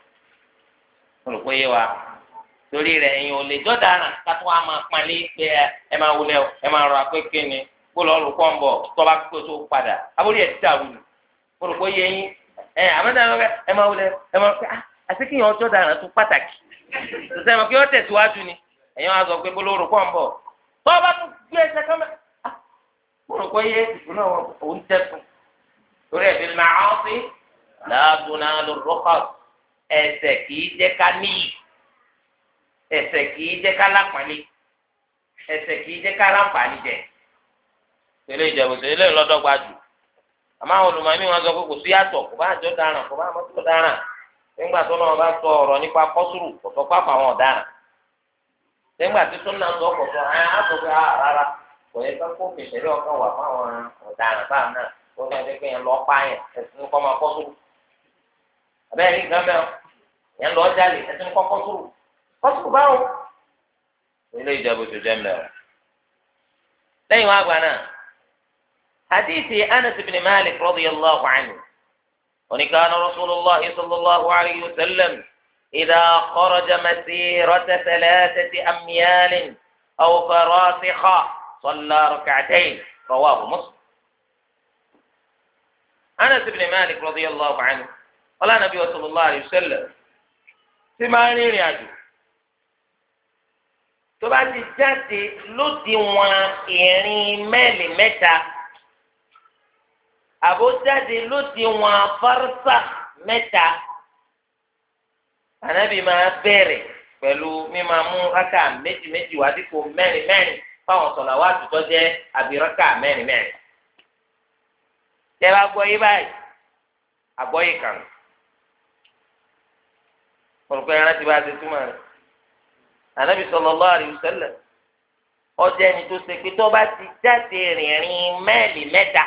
mo rò pé yé wa torí rẹ̀ ẹ̀yin ò lè jọ́dá rà kátó wa máa palẹ̀ pé ẹ máa wulẹ̀ ẹ máa rọ akéèké ni kó lọ́ọ́ lù kọ́ ń bọ̀ tọ́ba kó tó padà abórí ẹ̀ ti dàrú ni mo rò pé yé yín ẹ àmọ́tàlọ́ ẹ máa wulẹ̀ ẹ máa pẹ́ àti kíyàn ọjọ́ dàrán tó pàtàkì ṣùgbọ́n ẹ máa kí wọ́n tẹ̀síwájú ni ẹ̀yin wọn sọ pé bó lóru kọ́ ń bọ̀ tọ́ba tó gbé ẹsẹ̀ kọ́mẹ́ mo rò pé yé ìdùnnú òun tẹ̀sùn torí ẹ̀ fi máa ń sí láàbùnà lórúkọ ẹ̀ṣẹ̀ kìí jẹ́ ká níyì ẹ̀ṣẹ̀ kìí jẹ́ ká lápàlẹ ẹ̀ṣẹ̀ kìí jẹ́ ká láǹfààní jẹ tẹ́lẹ̀ ìjẹbù tẹ́lẹ̀ lọdọgba jù àmọ́ àwọn olùmọ̀mí wọn sọ pé kò sí yàtọ̀ kò bá àjọ dáràn kò bá àmọ́tò dáràn nígbà tó náà bá sọ ọ̀rọ̀ nípa kọ́sùrù kò sọ pápá àwọn ọ̀daràn nígbà tí tó náà sọ kò sọ ẹ̀ á sọ pé á rárá kò yẹ ká kó fèsìlẹ̀ ọkàn wà fún àwọn ọ̀daràn báà náà tó náà jẹ́ pé yẹn lọ́ọ́ pààyàn ẹ̀sìn kọ́ máa kọ́sùrù abẹ́rẹ́ ní gánbẹ́ yẹn lọ́ọ́ jalè ẹ̀sìn kọ́ kọ́sùrù kọ́sùrù báwo ilé ìjọba tó jẹ́ mẹ́rin lẹ́yìn wá gba náà hadithi Anas ibn Malik radiyallahu anhu wani kana rasulullah sallallahu alayhi wa sallam idha kharaja masirata thalathati amyal aw farasikha salla rak'atayn rawahu Muslim. Anas ibn Malik radiyallahu anhu qala nabi sallallahu alayhi wa sallam tí máa ń rìnrìn àjò tó bá ti jáde lódiwọ̀n ìrìn mẹ́ẹ̀lì mẹ́ta àbójáde ló di wọn fárúsà mẹ́ta ànábì máa bẹ̀rẹ̀ pẹ̀lú mímáa mú rákà méjì méjì wá dípò mẹ́rin mẹ́rin fáwọn sọ̀lá wá tutọ́ jẹ́ àbí rákà mẹ́rin mẹ́rin. tẹ́ bá gbọ́ yí báyìí àgbọ́ yìí kàn. olùkọ́ yẹn láti bá a ti túmọ̀ rẹ̀. ànábì sallallahu alaihi wasallam ọjọ́ ẹni tó ṣe pé tó bá ti jáde rìnrìn mẹ́ẹ̀lì mẹ́ta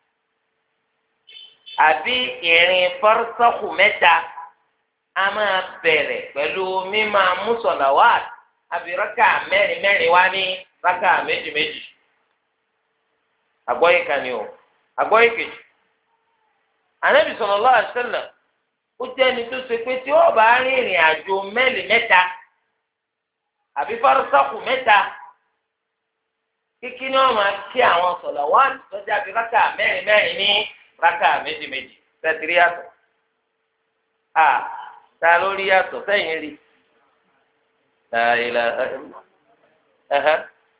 àbí ìrìn fárúsàkù mẹ́ta a máa bẹ̀rẹ̀ pẹ̀lú mímá mùsọ̀làwàt àbí rákà mẹ́rin mẹ́rin wá ní rákà méjì méjì. àgbọ́yé kan ni o àgbọ́yé kejì. ànábì sallallahu alaihi wasallam ó jẹ́ ẹni tó ṣe pé tí ó bá rìnrìn àjò mẹ́ẹ̀lì mẹ́ta àbí fárúsàkù mẹ́ta kíkí ni wọn máa kí àwọn sọlọ wọn lọjà bí rákà mẹ́rin mẹ́rin ní rákà méjì méjì tẹtìrí yàtọ̀ a ta ló rí yàtọ̀ sẹ́yìn rí ilẹ ẹhẹ.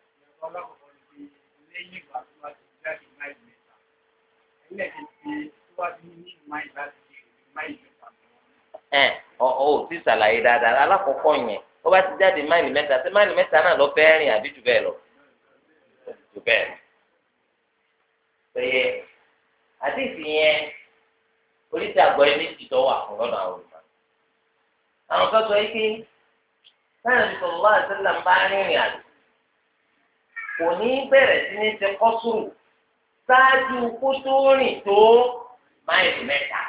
ẹ ọ ò tí sàlàyé dáadáa alákọ̀ọ́kọ́ yẹn ó bá ti jáde máìlì mẹ́ta tí máìlì mẹ́ta náà lọ fẹ́ rìn àbí jù bẹ́ẹ̀ lọ. bẹ́ẹ̀ péye àdéhùn yẹn oríṣi àgbọ̀ ẹni ti tọ́ wà fún lọ́dọ̀ àwọn olùkọ́. àwọn kan sọ yìí pé sáyẹn bisọ̀rọ̀ wá àtẹlẹ ń bá rìnrìn àjò kò ní bẹ̀rẹ̀ sí ní ṣe kọ́sùrù ṣáájú kó tó rìn tó máìlì mẹ́ta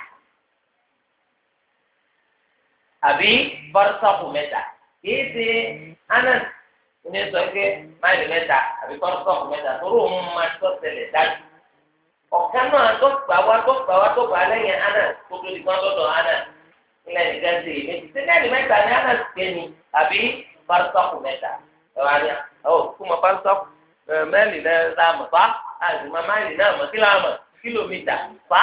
àbí fárúsàkù mẹ́ta kìí ṣe anas ní sọ pé máìlì mẹ́ta àbí fárúsàkù mẹ́ta tó rò ń máa tọ́ tẹ̀lẹ̀ dájú. ọ̀kan náà tó gbà wá tó gbà wá tó gbà lẹ́yìn anas tó tó di kan lọ́dọ̀ anas ilẹ̀ nìkan ṣe èmi ti ṣe máìlì mẹ́ta ní anas gbé ni àbí fárúsàkù mẹ́ta. ẹ wá ní ọ kú mọ fárúsàkù máìlì náà la mọ̀ fa àzùmọ̀ máìlì náà mọ̀ kí la mọ̀ kílómítà fa.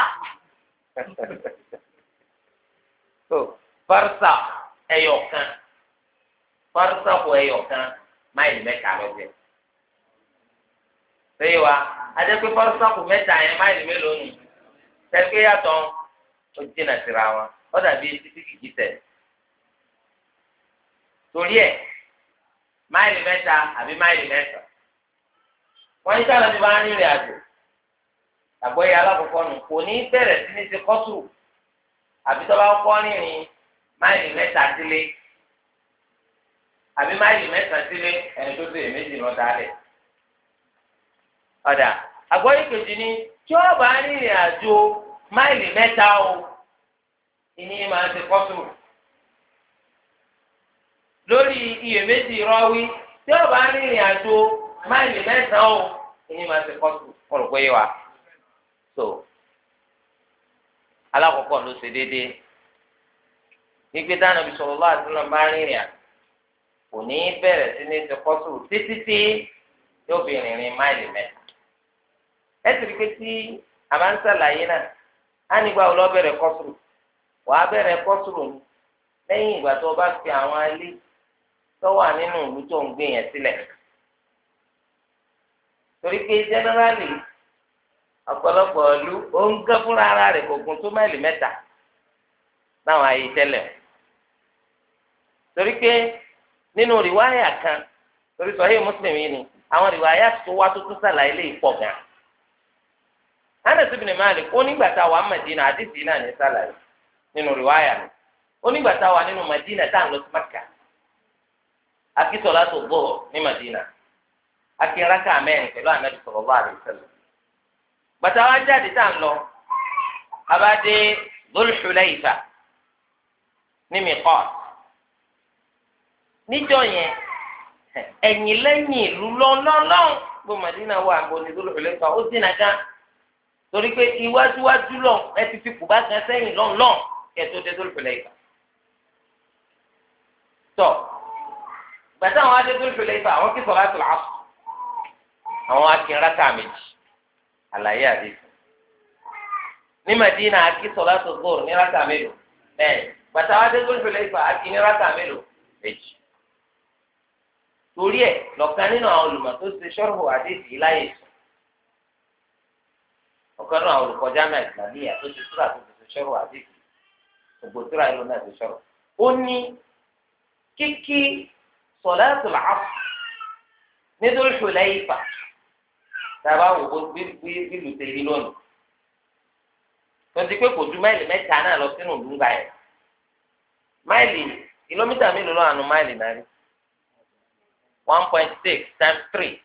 fárúsàkù ẹyọkan fárúsàkù ẹyọkan máìlì mẹ́ta lọ́jọ́. Sẹ́yìn wa, adẹ́pẹ́ fárúsàkù mẹ́ta yẹn máìlì mélòó nù? Sẹ́gbẹ́ yàtọ̀ ó jìnnà síra wọn, ó dàbí títí kìkì tẹ̀. Torí ẹ̀, máìlì mẹ́ta àbí máìlì mẹ́ta. Wọ́n ní sáà ti bá ń rìnrìn àjò. Àgbọ̀yé alákọ̀ọ́kọ́ nù kò ní bẹ̀rẹ̀ sí ní ti kọ́sùrù. Àbí tó bá kọ́ rìnrìn máìlì mẹ́ta sílé. Àbí máìlì mẹ́ta sílé ẹni tó ṣe èméjì lọ dálẹ̀. Ọ̀dà àgbọ̀yé kejì ni tí ó bá rìnrìn àjò máìlì mẹ́ta o ìní máa ti kọ́sùrù. Lórí iyèméjì rọ́wí tí ó bá rìnrìn àjò máìlì mẹ́sàn-án o ìní máa ti kọ́sùrù. Wọ́n rò pé wà. So alákọ̀ọ́kọ́ ló ṣe déédéé. Gbígbé dáná bí sallallahu alaihi wasallam bá rìnrìn àjò kò ní bẹ̀rẹ̀ sí ní ti kọ́sùrù títí tí yóò fi rìnrìn máìlì mẹ́ta. ẹ sì rí pé tí a máa ń ṣàlàyé náà á nígbà wo lọ bẹ̀rẹ̀ kọ́sùrù wàá bẹ̀rẹ̀ kọ́sùrù ní lẹ́yìn ìgbà tó o bá fi àwọn ilé tó wà nínú ìlú tó ń gbé yẹn sílẹ̀. torí pé jẹ́nẹ́rálì ọ̀pọ̀lọpọ̀ ìlú ó ń gán fúnra ara rẹ̀ kò gùn tó máìlì mẹ́ta láwọn ayé tẹ́lẹ̀. torí pé nínú rìwáyà kan torí Sahih Muslim yìí ni àwọn rìwáyà tó wá tó tún sàlàyé lè pọ̀ gan. Anas ibn Malik ó nígbà tá a wà Madina àdìsí náà ní sàlàyé nínú rìwáyà ni ó nígbà tá a wà nínú Madina tá à ń lọ sí Mẹ́kà akí sọ̀látù Zuhr ní Madina akí rákà mẹ́rin pẹ̀lú Ànábì sallallahu alaihi wasallam. Bàtà wa jáde tá à ń lọ abádé Dhul Hulayfa ní miqat níjọ́ yẹn ẹ̀yìn lẹ́yìn ìlú lọ́nlọ́lọ́ gbọ́ Madina wà bọ́ ní Dhul Hulayfa ó dínà gan torí pé iwájúwájú lọ ẹ ti fi kùbá kan sẹ́yìn lọ́nlọ́ kí ẹ tó dé Dhul Hulayfa. tọ́ gbàtà àwọn adé Dhul Hulayfa àwọn kí salatul asr àwọn akin rákà méjì àlàyé àdéhùn ní Madina akí salatul Zuhr ní rákà mélòó bẹ́ẹ̀ gbàtà àwọn adé Dhul Hulayfa akin ní rákà mélòó méjì. torí ẹ̀ lọ́kàn nínú àwọn olùmọ̀ tó ṣe sharhu àdéhùn yìí láyè sùn ọ̀kan náà olùkọ́jà náà ìsìlámíyà tó ti súrà tó ti fi ṣọ́rọ̀ àdìsí ògbó súrà ìlú náà ti ṣọ́rọ̀ ó ní kíkí sọ̀láàtul Asr ní Dhul Hulayfa tàbá wò ó bílù tèrí lónìí tonti pé kò ju máìlì mẹ́ta náà lọ sínú ìdúgba yẹn máìlì kìlómítà mélòó lọ́wọ́ àánú máìlì náà rí one point six times three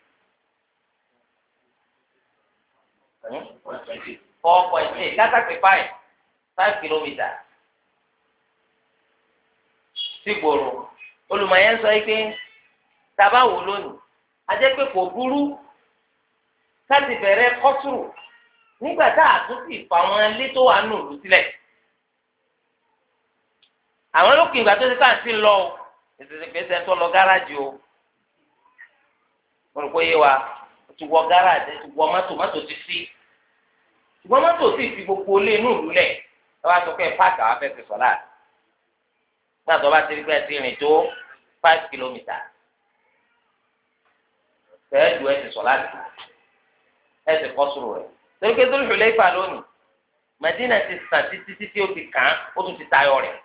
four point eight kátàkì five five kilometres sí gbòòrò olùmọ̀yẹ́ ń sọ yìí pé tàbá wò lónìí ajẹ́ pé kò burú káti bẹ̀rẹ̀ kọ́sùrù nígbà tá a tún sì fa àwọn ilé tó wà nù lù sílẹ̀ àwọn olókè ìgbà tó ti ká sí lọ o ìṣèṣègbèsè tó lọ gáràjì o mo rò pé yé wa o ti wọ gáràjì o ti wọ mọ́tò mọ́tò ti sí ṣùgbọ́n mọ́tò sì fi gbogbo ilé inú ìlú lẹ̀ ẹ wá sọ pé páàkì àwọn afẹ́fẹ́ sọ̀lá náà tó bá ti rí pé ẹ ti rìn tó five kilometres fẹ́ẹ́ ju ẹ ti sọ̀lá ẹ ti kọ́ sùrù rẹ̀ torí pé Dhul Hulayfa lónìí Madina ti sàn títí títí ó ti kàn án ó tún ti tayọ rẹ̀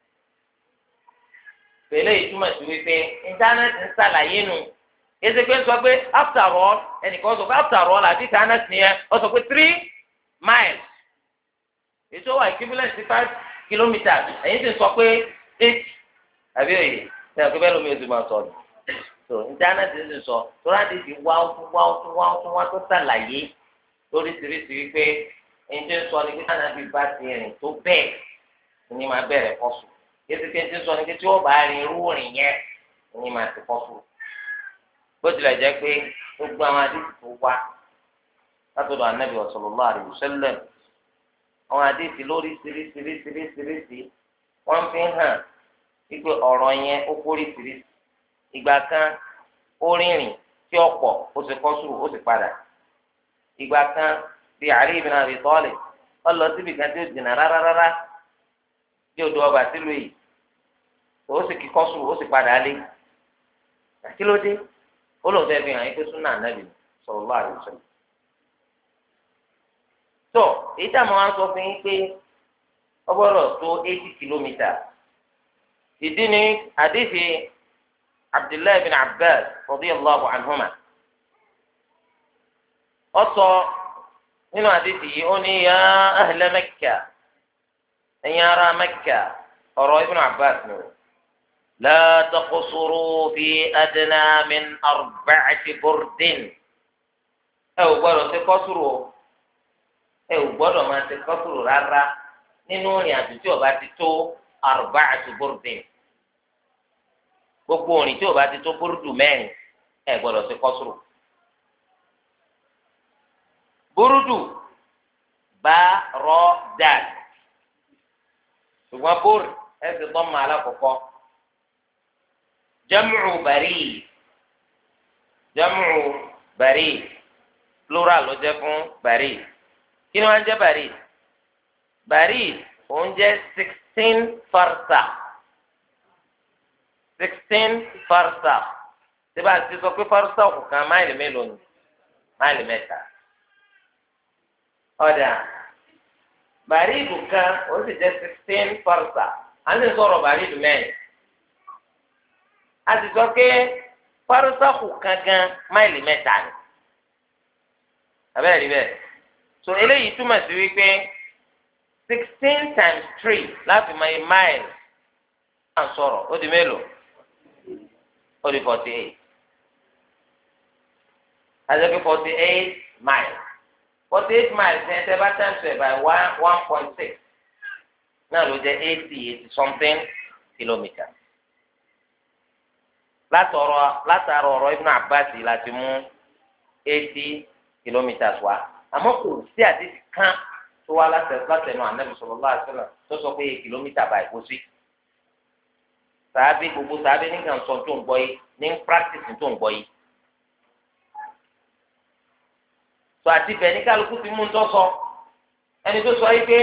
pẹ̀lú ìtumọ̀ sí wípé íńtánẹ́ẹ̀tì ń ṣàlàyé nu èsì pé ń sọ pé after all ẹnìkan sọ pé after all àti íńtánẹ́ẹ̀tì nìyẹn ó sọ pé three miles ètò wà equivalent sí five kilometres ẹ̀yin ti sọ pé eight àbí òye ní àgbẹ̀ bẹ́ẹ̀ lómi oṣù máa sọ ni so íńtánẹ́ẹ̀tì ti sọ tó láti fi wá ọtún wá ọtún wá ọtún wá tó ṣàlàyé lóríṣiríṣi wípé ẹni tó ń sọ ni pé kánábì bá ti rìn tó bẹ́ẹ̀ ni máa bẹ̀rẹ̀ kọ́sù yéésì pé ẹni tó ń sọ ni pé tí wọ́n bá rin irú rìn yẹn ni máa ti kọ́sù bó tilẹ̀ jẹ́ pé gbogbo àwọn àdìsí tó wá látọ̀dọ̀ anábì sallallahu alaihi wasallam àwọn àdìsí lóríṣiríṣiríṣiríṣiríṣi wọ́n fi hàn wípé ọ̀rọ̀ yẹn ó kórìíṣiríṣi ìgbà kan ó rìnrìn tí ọ̀pọ̀ ó sì kọ́sù ó sì padà ìgbà kan bíi Ali ibn Abi Talib ọlọ síbi kan tí ó dènà rárárárá bí odò ọba sílùú yìí ó sì kíkọ́ sùn ó sì padà lé kí ló dé ó lóun fẹ́ fi hàn yín pé súnà Ànábì sallallahu alaihi wasallam. tó èyí tá a máa sọ fún yín pé ọgbọ́dọ̀ tó eighty kilometres ìdí ni àdéhìí Abdullahi bin Abbas radiyallahu anhuma ọsọ nínú àdìsí yìí ó ní ya ahla Mẹ́kà ẹ̀yin ará Mẹ́kà ọ̀rọ̀ Ibn Abbas ni o la taqsuru fi adna min arba'ati burdin ẹ ò gbọ́dọ̀ ṣe kọ́sùrù o ẹ ò gbọ́dọ̀ máa ṣe kọ́sùrù rárá nínú ìrìn àjò tí ó bá ti tó arba'ati burdin gbogbo ìrìn tí ó bá ti tó búrúdù mẹ́rin ẹ gbọ́dọ̀ ṣe kọ́sùrù. Burudu bá rọ dad ṣùgbọ́n bóòrù ẹsẹ̀ tó máa lákòókò jamu bari jamu bari plural ló jẹ́ fún bari kí ni wọ́n jẹ́ bari bari òun jẹ́ sixteen farsa sixteen farsa tí bá a ti sọ pé farsa kò kan máìlì mélòó ni máìlì mẹ́ta. ọ̀dà bàrídù kan ó sì jẹ́ sixteen farsa à ń sọ̀rọ̀ bàrídù mẹ́rin a sì sọ pé farsa kù kankan máìlì mẹ́ta ni abẹ́rẹ́ rí bẹ́ẹ̀ so eléyìí túmọ̀ sí wípé sixteen times three láti mọ iye máìlì à ń sọ̀rọ̀ ó di mélòó ó di forty eight a jẹ́ pé forty eight miles. forty-eight miles ní ẹsẹ̀ bá times ẹ̀ by one one point six náà ló jẹ́ eighty eighty something kilometres. látọ̀rọ̀ látàrọ̀ ọ̀rọ̀ Ibn Abbas láti mú eighty kilometres wá àmọ́ kò sí àdéhùn kan tó wá látẹnu Ànábì sallallahu alaihi wasallam tó sọ pé kìlómítà báyìí kó sí. sàábì gbogbo sàábì nígbà tó ń gbọ́ yìí ní practice tó ń gbọ́ yìí. tó àti bẹ́ẹ̀ ní kálukú ti mú un tó sọ ẹni tó sọ yìí pé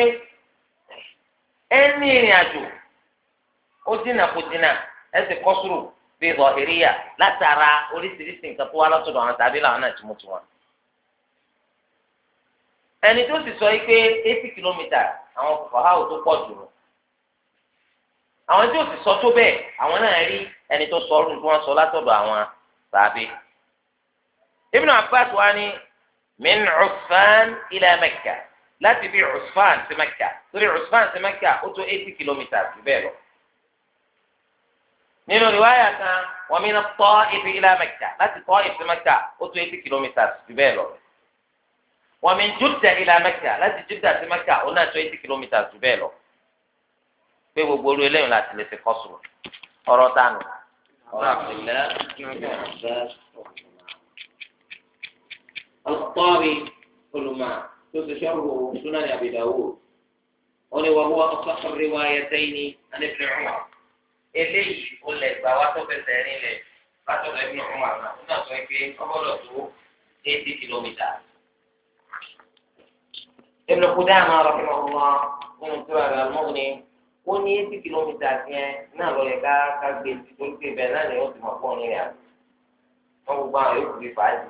ẹni ìrìn àjò ó dínà kó dínà ẹsẹ̀ kọ́sùrù bíi zọ̀hìríyà látara oríṣiríṣi nǹkan tó wá lọ́sọ̀dọ̀ àwọn tàbí làwọn náà ti mú tiwọn. ẹni tó sì sọ yìí pé eighty kilometres àwọn fàáwò tó pọ̀ jù lọ àwọn tí ó sì sọ tó bẹ́ẹ̀ àwọn náà rí ẹni tó sọ ọdún tí wọ́n sọ látọ̀dọ̀ àwọn sàbẹ̀. Ibn Abbas wa ni min Usfan ila Mẹ́kà láti bí Usfan sí Mẹ́kà torí Usfan sí Mẹ́kà ó tó eighty kilometres jù bẹ́ẹ̀ lọ. nínú riwaya kan wa min Taif ila Mẹ́kà láti Taif sí Mẹ́kà ó tó eighty kilometres jù bẹ́ẹ̀ lọ. wa min Judda ila Mẹ́kà láti Judda sí Mẹ́kà ó náà tó eighty kilometres jù bẹ́ẹ̀ lọ. pé gbogbo orí eléyìí láti lè fi kọ́ sùn ọ̀rọ̀ tánu ọ̀rọ̀ àbílẹ̀ الطابي كل ما تشرحه سنن أبي داود وهو أصح الروايتين عن ابن عمر إليه قل لك بواسطة الثاني لك بواسطة ابن عمر هنا صحيح أمرته eighty كيلومتر ابن قدامة رحمه الله من سورة المغني ó ní eighty kilometres yẹn náà lọ yẹ ká ká gbé torí pé ibẹ̀ náà ni ó ti mọ̀ fún ọ̀nìyàn àti wọ́n gbogbo àwọn yóò fi fàájì.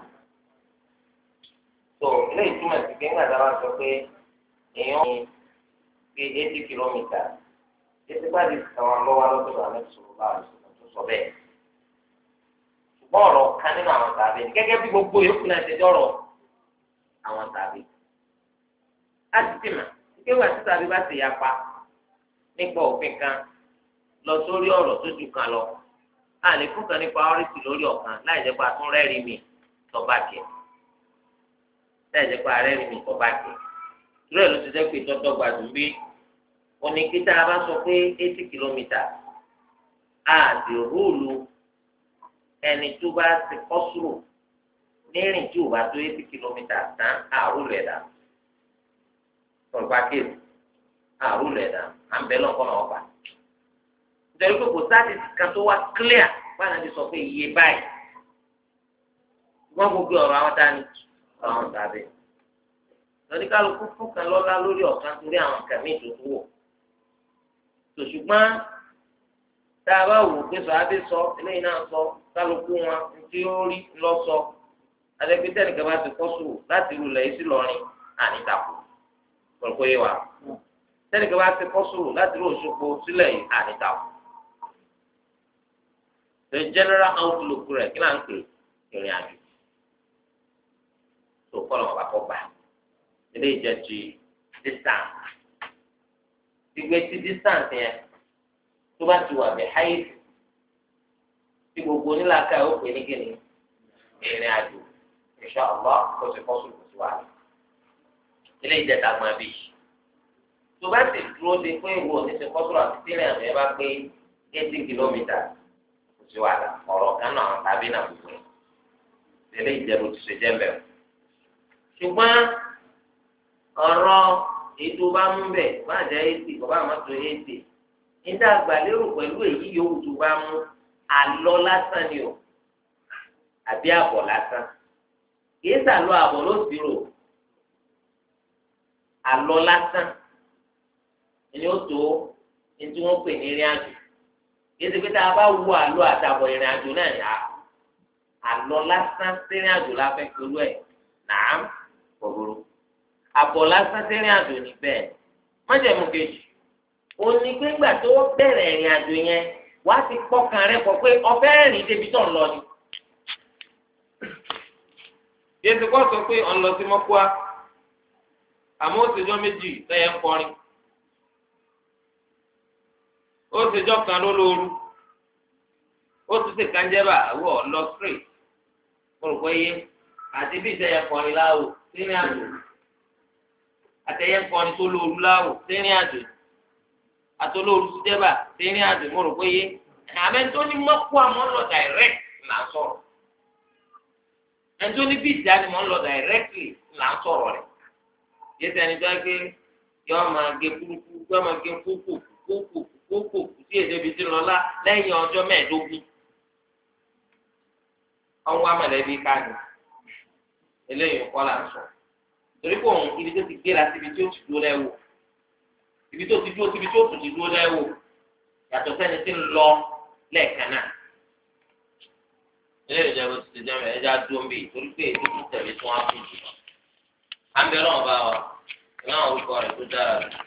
tó ilé ìtumọ̀ sí pé ńgbà tá a bá sọ pé èèyàn ní bí eighty kilometres títí bá di àwọn lọ́wọ́ lọ́dọ̀ àmì sọ̀rọ̀ bá tó sọ bẹ́ẹ̀. ṣùgbọ́n ọ̀rọ̀ kan nínú àwọn tàbí gẹ́gẹ́ bí gbogbo yòókù náà ṣe dọ́rọ̀ àwọn tàbí. a ti ti mà pé wà tí tàbí bá ti yapa nípa òfin kan lọ sórí ọ̀rọ̀ tó ju kan lọ a lè fún kan nípa ọ́rìsì lórí ọ̀kan láì jẹ́ pé a tún rẹ́rìí mi tọ́ba kẹ̀ láì jẹ́ pé a rẹ́rìí mi tọ́ba kẹ̀ ìrẹ́ ló ti jẹ́ pé tọ́tọ́ gbàdùn bí oníkítà bá sọ pé eighty kilometres a ti rúùlù ẹni tó bá ti kọ́ sùrù nírìn tí ò bá tó eighty kilometres tán àrùlù ẹ̀dá ọ̀rọ̀ kéèsì àrùlù ẹ̀dá à ń bẹ lọ́nkọ́ náà ọ̀pá. nítorí pé kò sáàtì kan tó wá clear báyìí náà ti sọ pé iye báyìí. wọ́n gbogbo ọ̀rọ̀ àwọn dání àwọn tàbí. lọ́ní kálukú fún kan lọ́lá lórí ọ̀kan torí àwọn nǹkan míì tó tó wò. tòṣùgbọ́n tá a bá wò pé sọ abẹ́ sọ eléyìí náà sọ kálukú wọn tí ó rí lọ sọ. adẹ́gbẹ́tẹ́ nìkan bá ti kọ́ sùn láti rúlẹ̀ yìí sí lọ́rin àníkàkùn. pẹ̀lú pé wà sẹ́ni kí wọ́n á ti kọ́ sùúrù láti rí Òṣogbo sílẹ̀ yìí àníta o. the general outlook rẹ̀ kí náà ń pè ìrìn àjò tó kọ́ lọ́wọ́ bá kọ́ gbà ilé ìjẹ́ ti distance. ìgbé ti distance yẹn tó bá ti wà bẹ̀ háyé tí gbogbo onílàákà ó pè ní kíni ìrìn àjò insha Allah kó ti kọ́ sùúrù sí wa. ilé ìjẹ́ tàgbọ́n bíi tó bá ti dúró de pé ìwọ ní ti kọ́sùrù àti tílẹ̀ àmì ẹ bá pé eighty kilometres kò sí wàhálà ọ̀rọ̀ kan náà tàbí náà gbogbo ẹ̀ tẹ́lẹ̀ ìjẹ́bù ti ṣe jẹ́ mbẹ́. ṣùgbọ́n ọ̀rọ̀ ètò bá mú bẹ̀ má jẹ́ eighty kò bá má tó eighty níta àgbàlérò pẹ̀lú èyí yòówù tó bá mú àlọ́ lásán ni o àbí àbọ̀ lásán kìí sàlọ́ àbọ̀ ló sì rò àlọ́ lásán ẹni ó tó ẹni tí wọ́n pè ní ìrìn àjò yéésì pé tá a bá wú àlọ́ àtàbọ̀ ìrìn àjò náà yá àlọ́ lásán sẹ́rìn àjò la fẹ́ pẹ̀lú ẹ̀ nàám gbogbo àbọ̀ lásán sẹ́rìn àjò ní bẹ́ẹ̀ májẹ̀mú kejì òní gbégbà tó bẹ̀rẹ̀ ìrìn àjò yẹn wá ti pọ́kàn rẹ̀ pọ̀ pé ọ̀fẹ́ rìn débi tó ń lọ ni yéésì kọ́ sọ pé ọ̀n lọ sí mọ́kúá àmọ́ ó ti jọ́ méjì tẹ́yẹ ń kọrin. ó ti jọ kan lólóoru ó tún ti kànjẹ́bà àwọ̀ lọ straight mo rò pé yé àti bí ìṣẹ̀yẹ kọrin láwò sínú àjò àtẹ̀yẹ kọrin tó lóoru láwò sínú àjò àtolóoru tó jẹ́bà sínú àjò mo rò pé yé àmẹ́ tó ní mọ́kú àmọ́ lọ direct là ń sọ̀rọ̀ ẹni tó ní bí ìjà ni mọ́ lọ directly là ń sọ̀rọ̀ rẹ̀ yé sẹ́ni tó ń gbé yọ máa gé kúrúkú yọ máa gé kúkú kúkú kókò tí èdè bíi ti lọ́la lẹ́yìn ọjọ́ mẹ́ẹ̀ẹ́dógún ọ̀hún amọ̀lẹ́bí káàdì eléyìí kọ́ là ń sọ torí pé òun ibi tó ti gbéra síbi tí ó ti dúró lẹ́wọ̀ ibi tó ti dúró síbi tí ó tún ti dúró lẹ́wọ̀ yàtọ̀ sẹ́ni tí ń lọ lẹ́ẹ̀kan náà eléyìí jẹ́ bó ti ti jẹ́ ẹja dúró ń bì torí pé èdè tó tẹ̀lé tí wọ́n á fi jù àbí ọlọ́run bá wa náà orúkọ rẹ̀ tó dára rẹ̀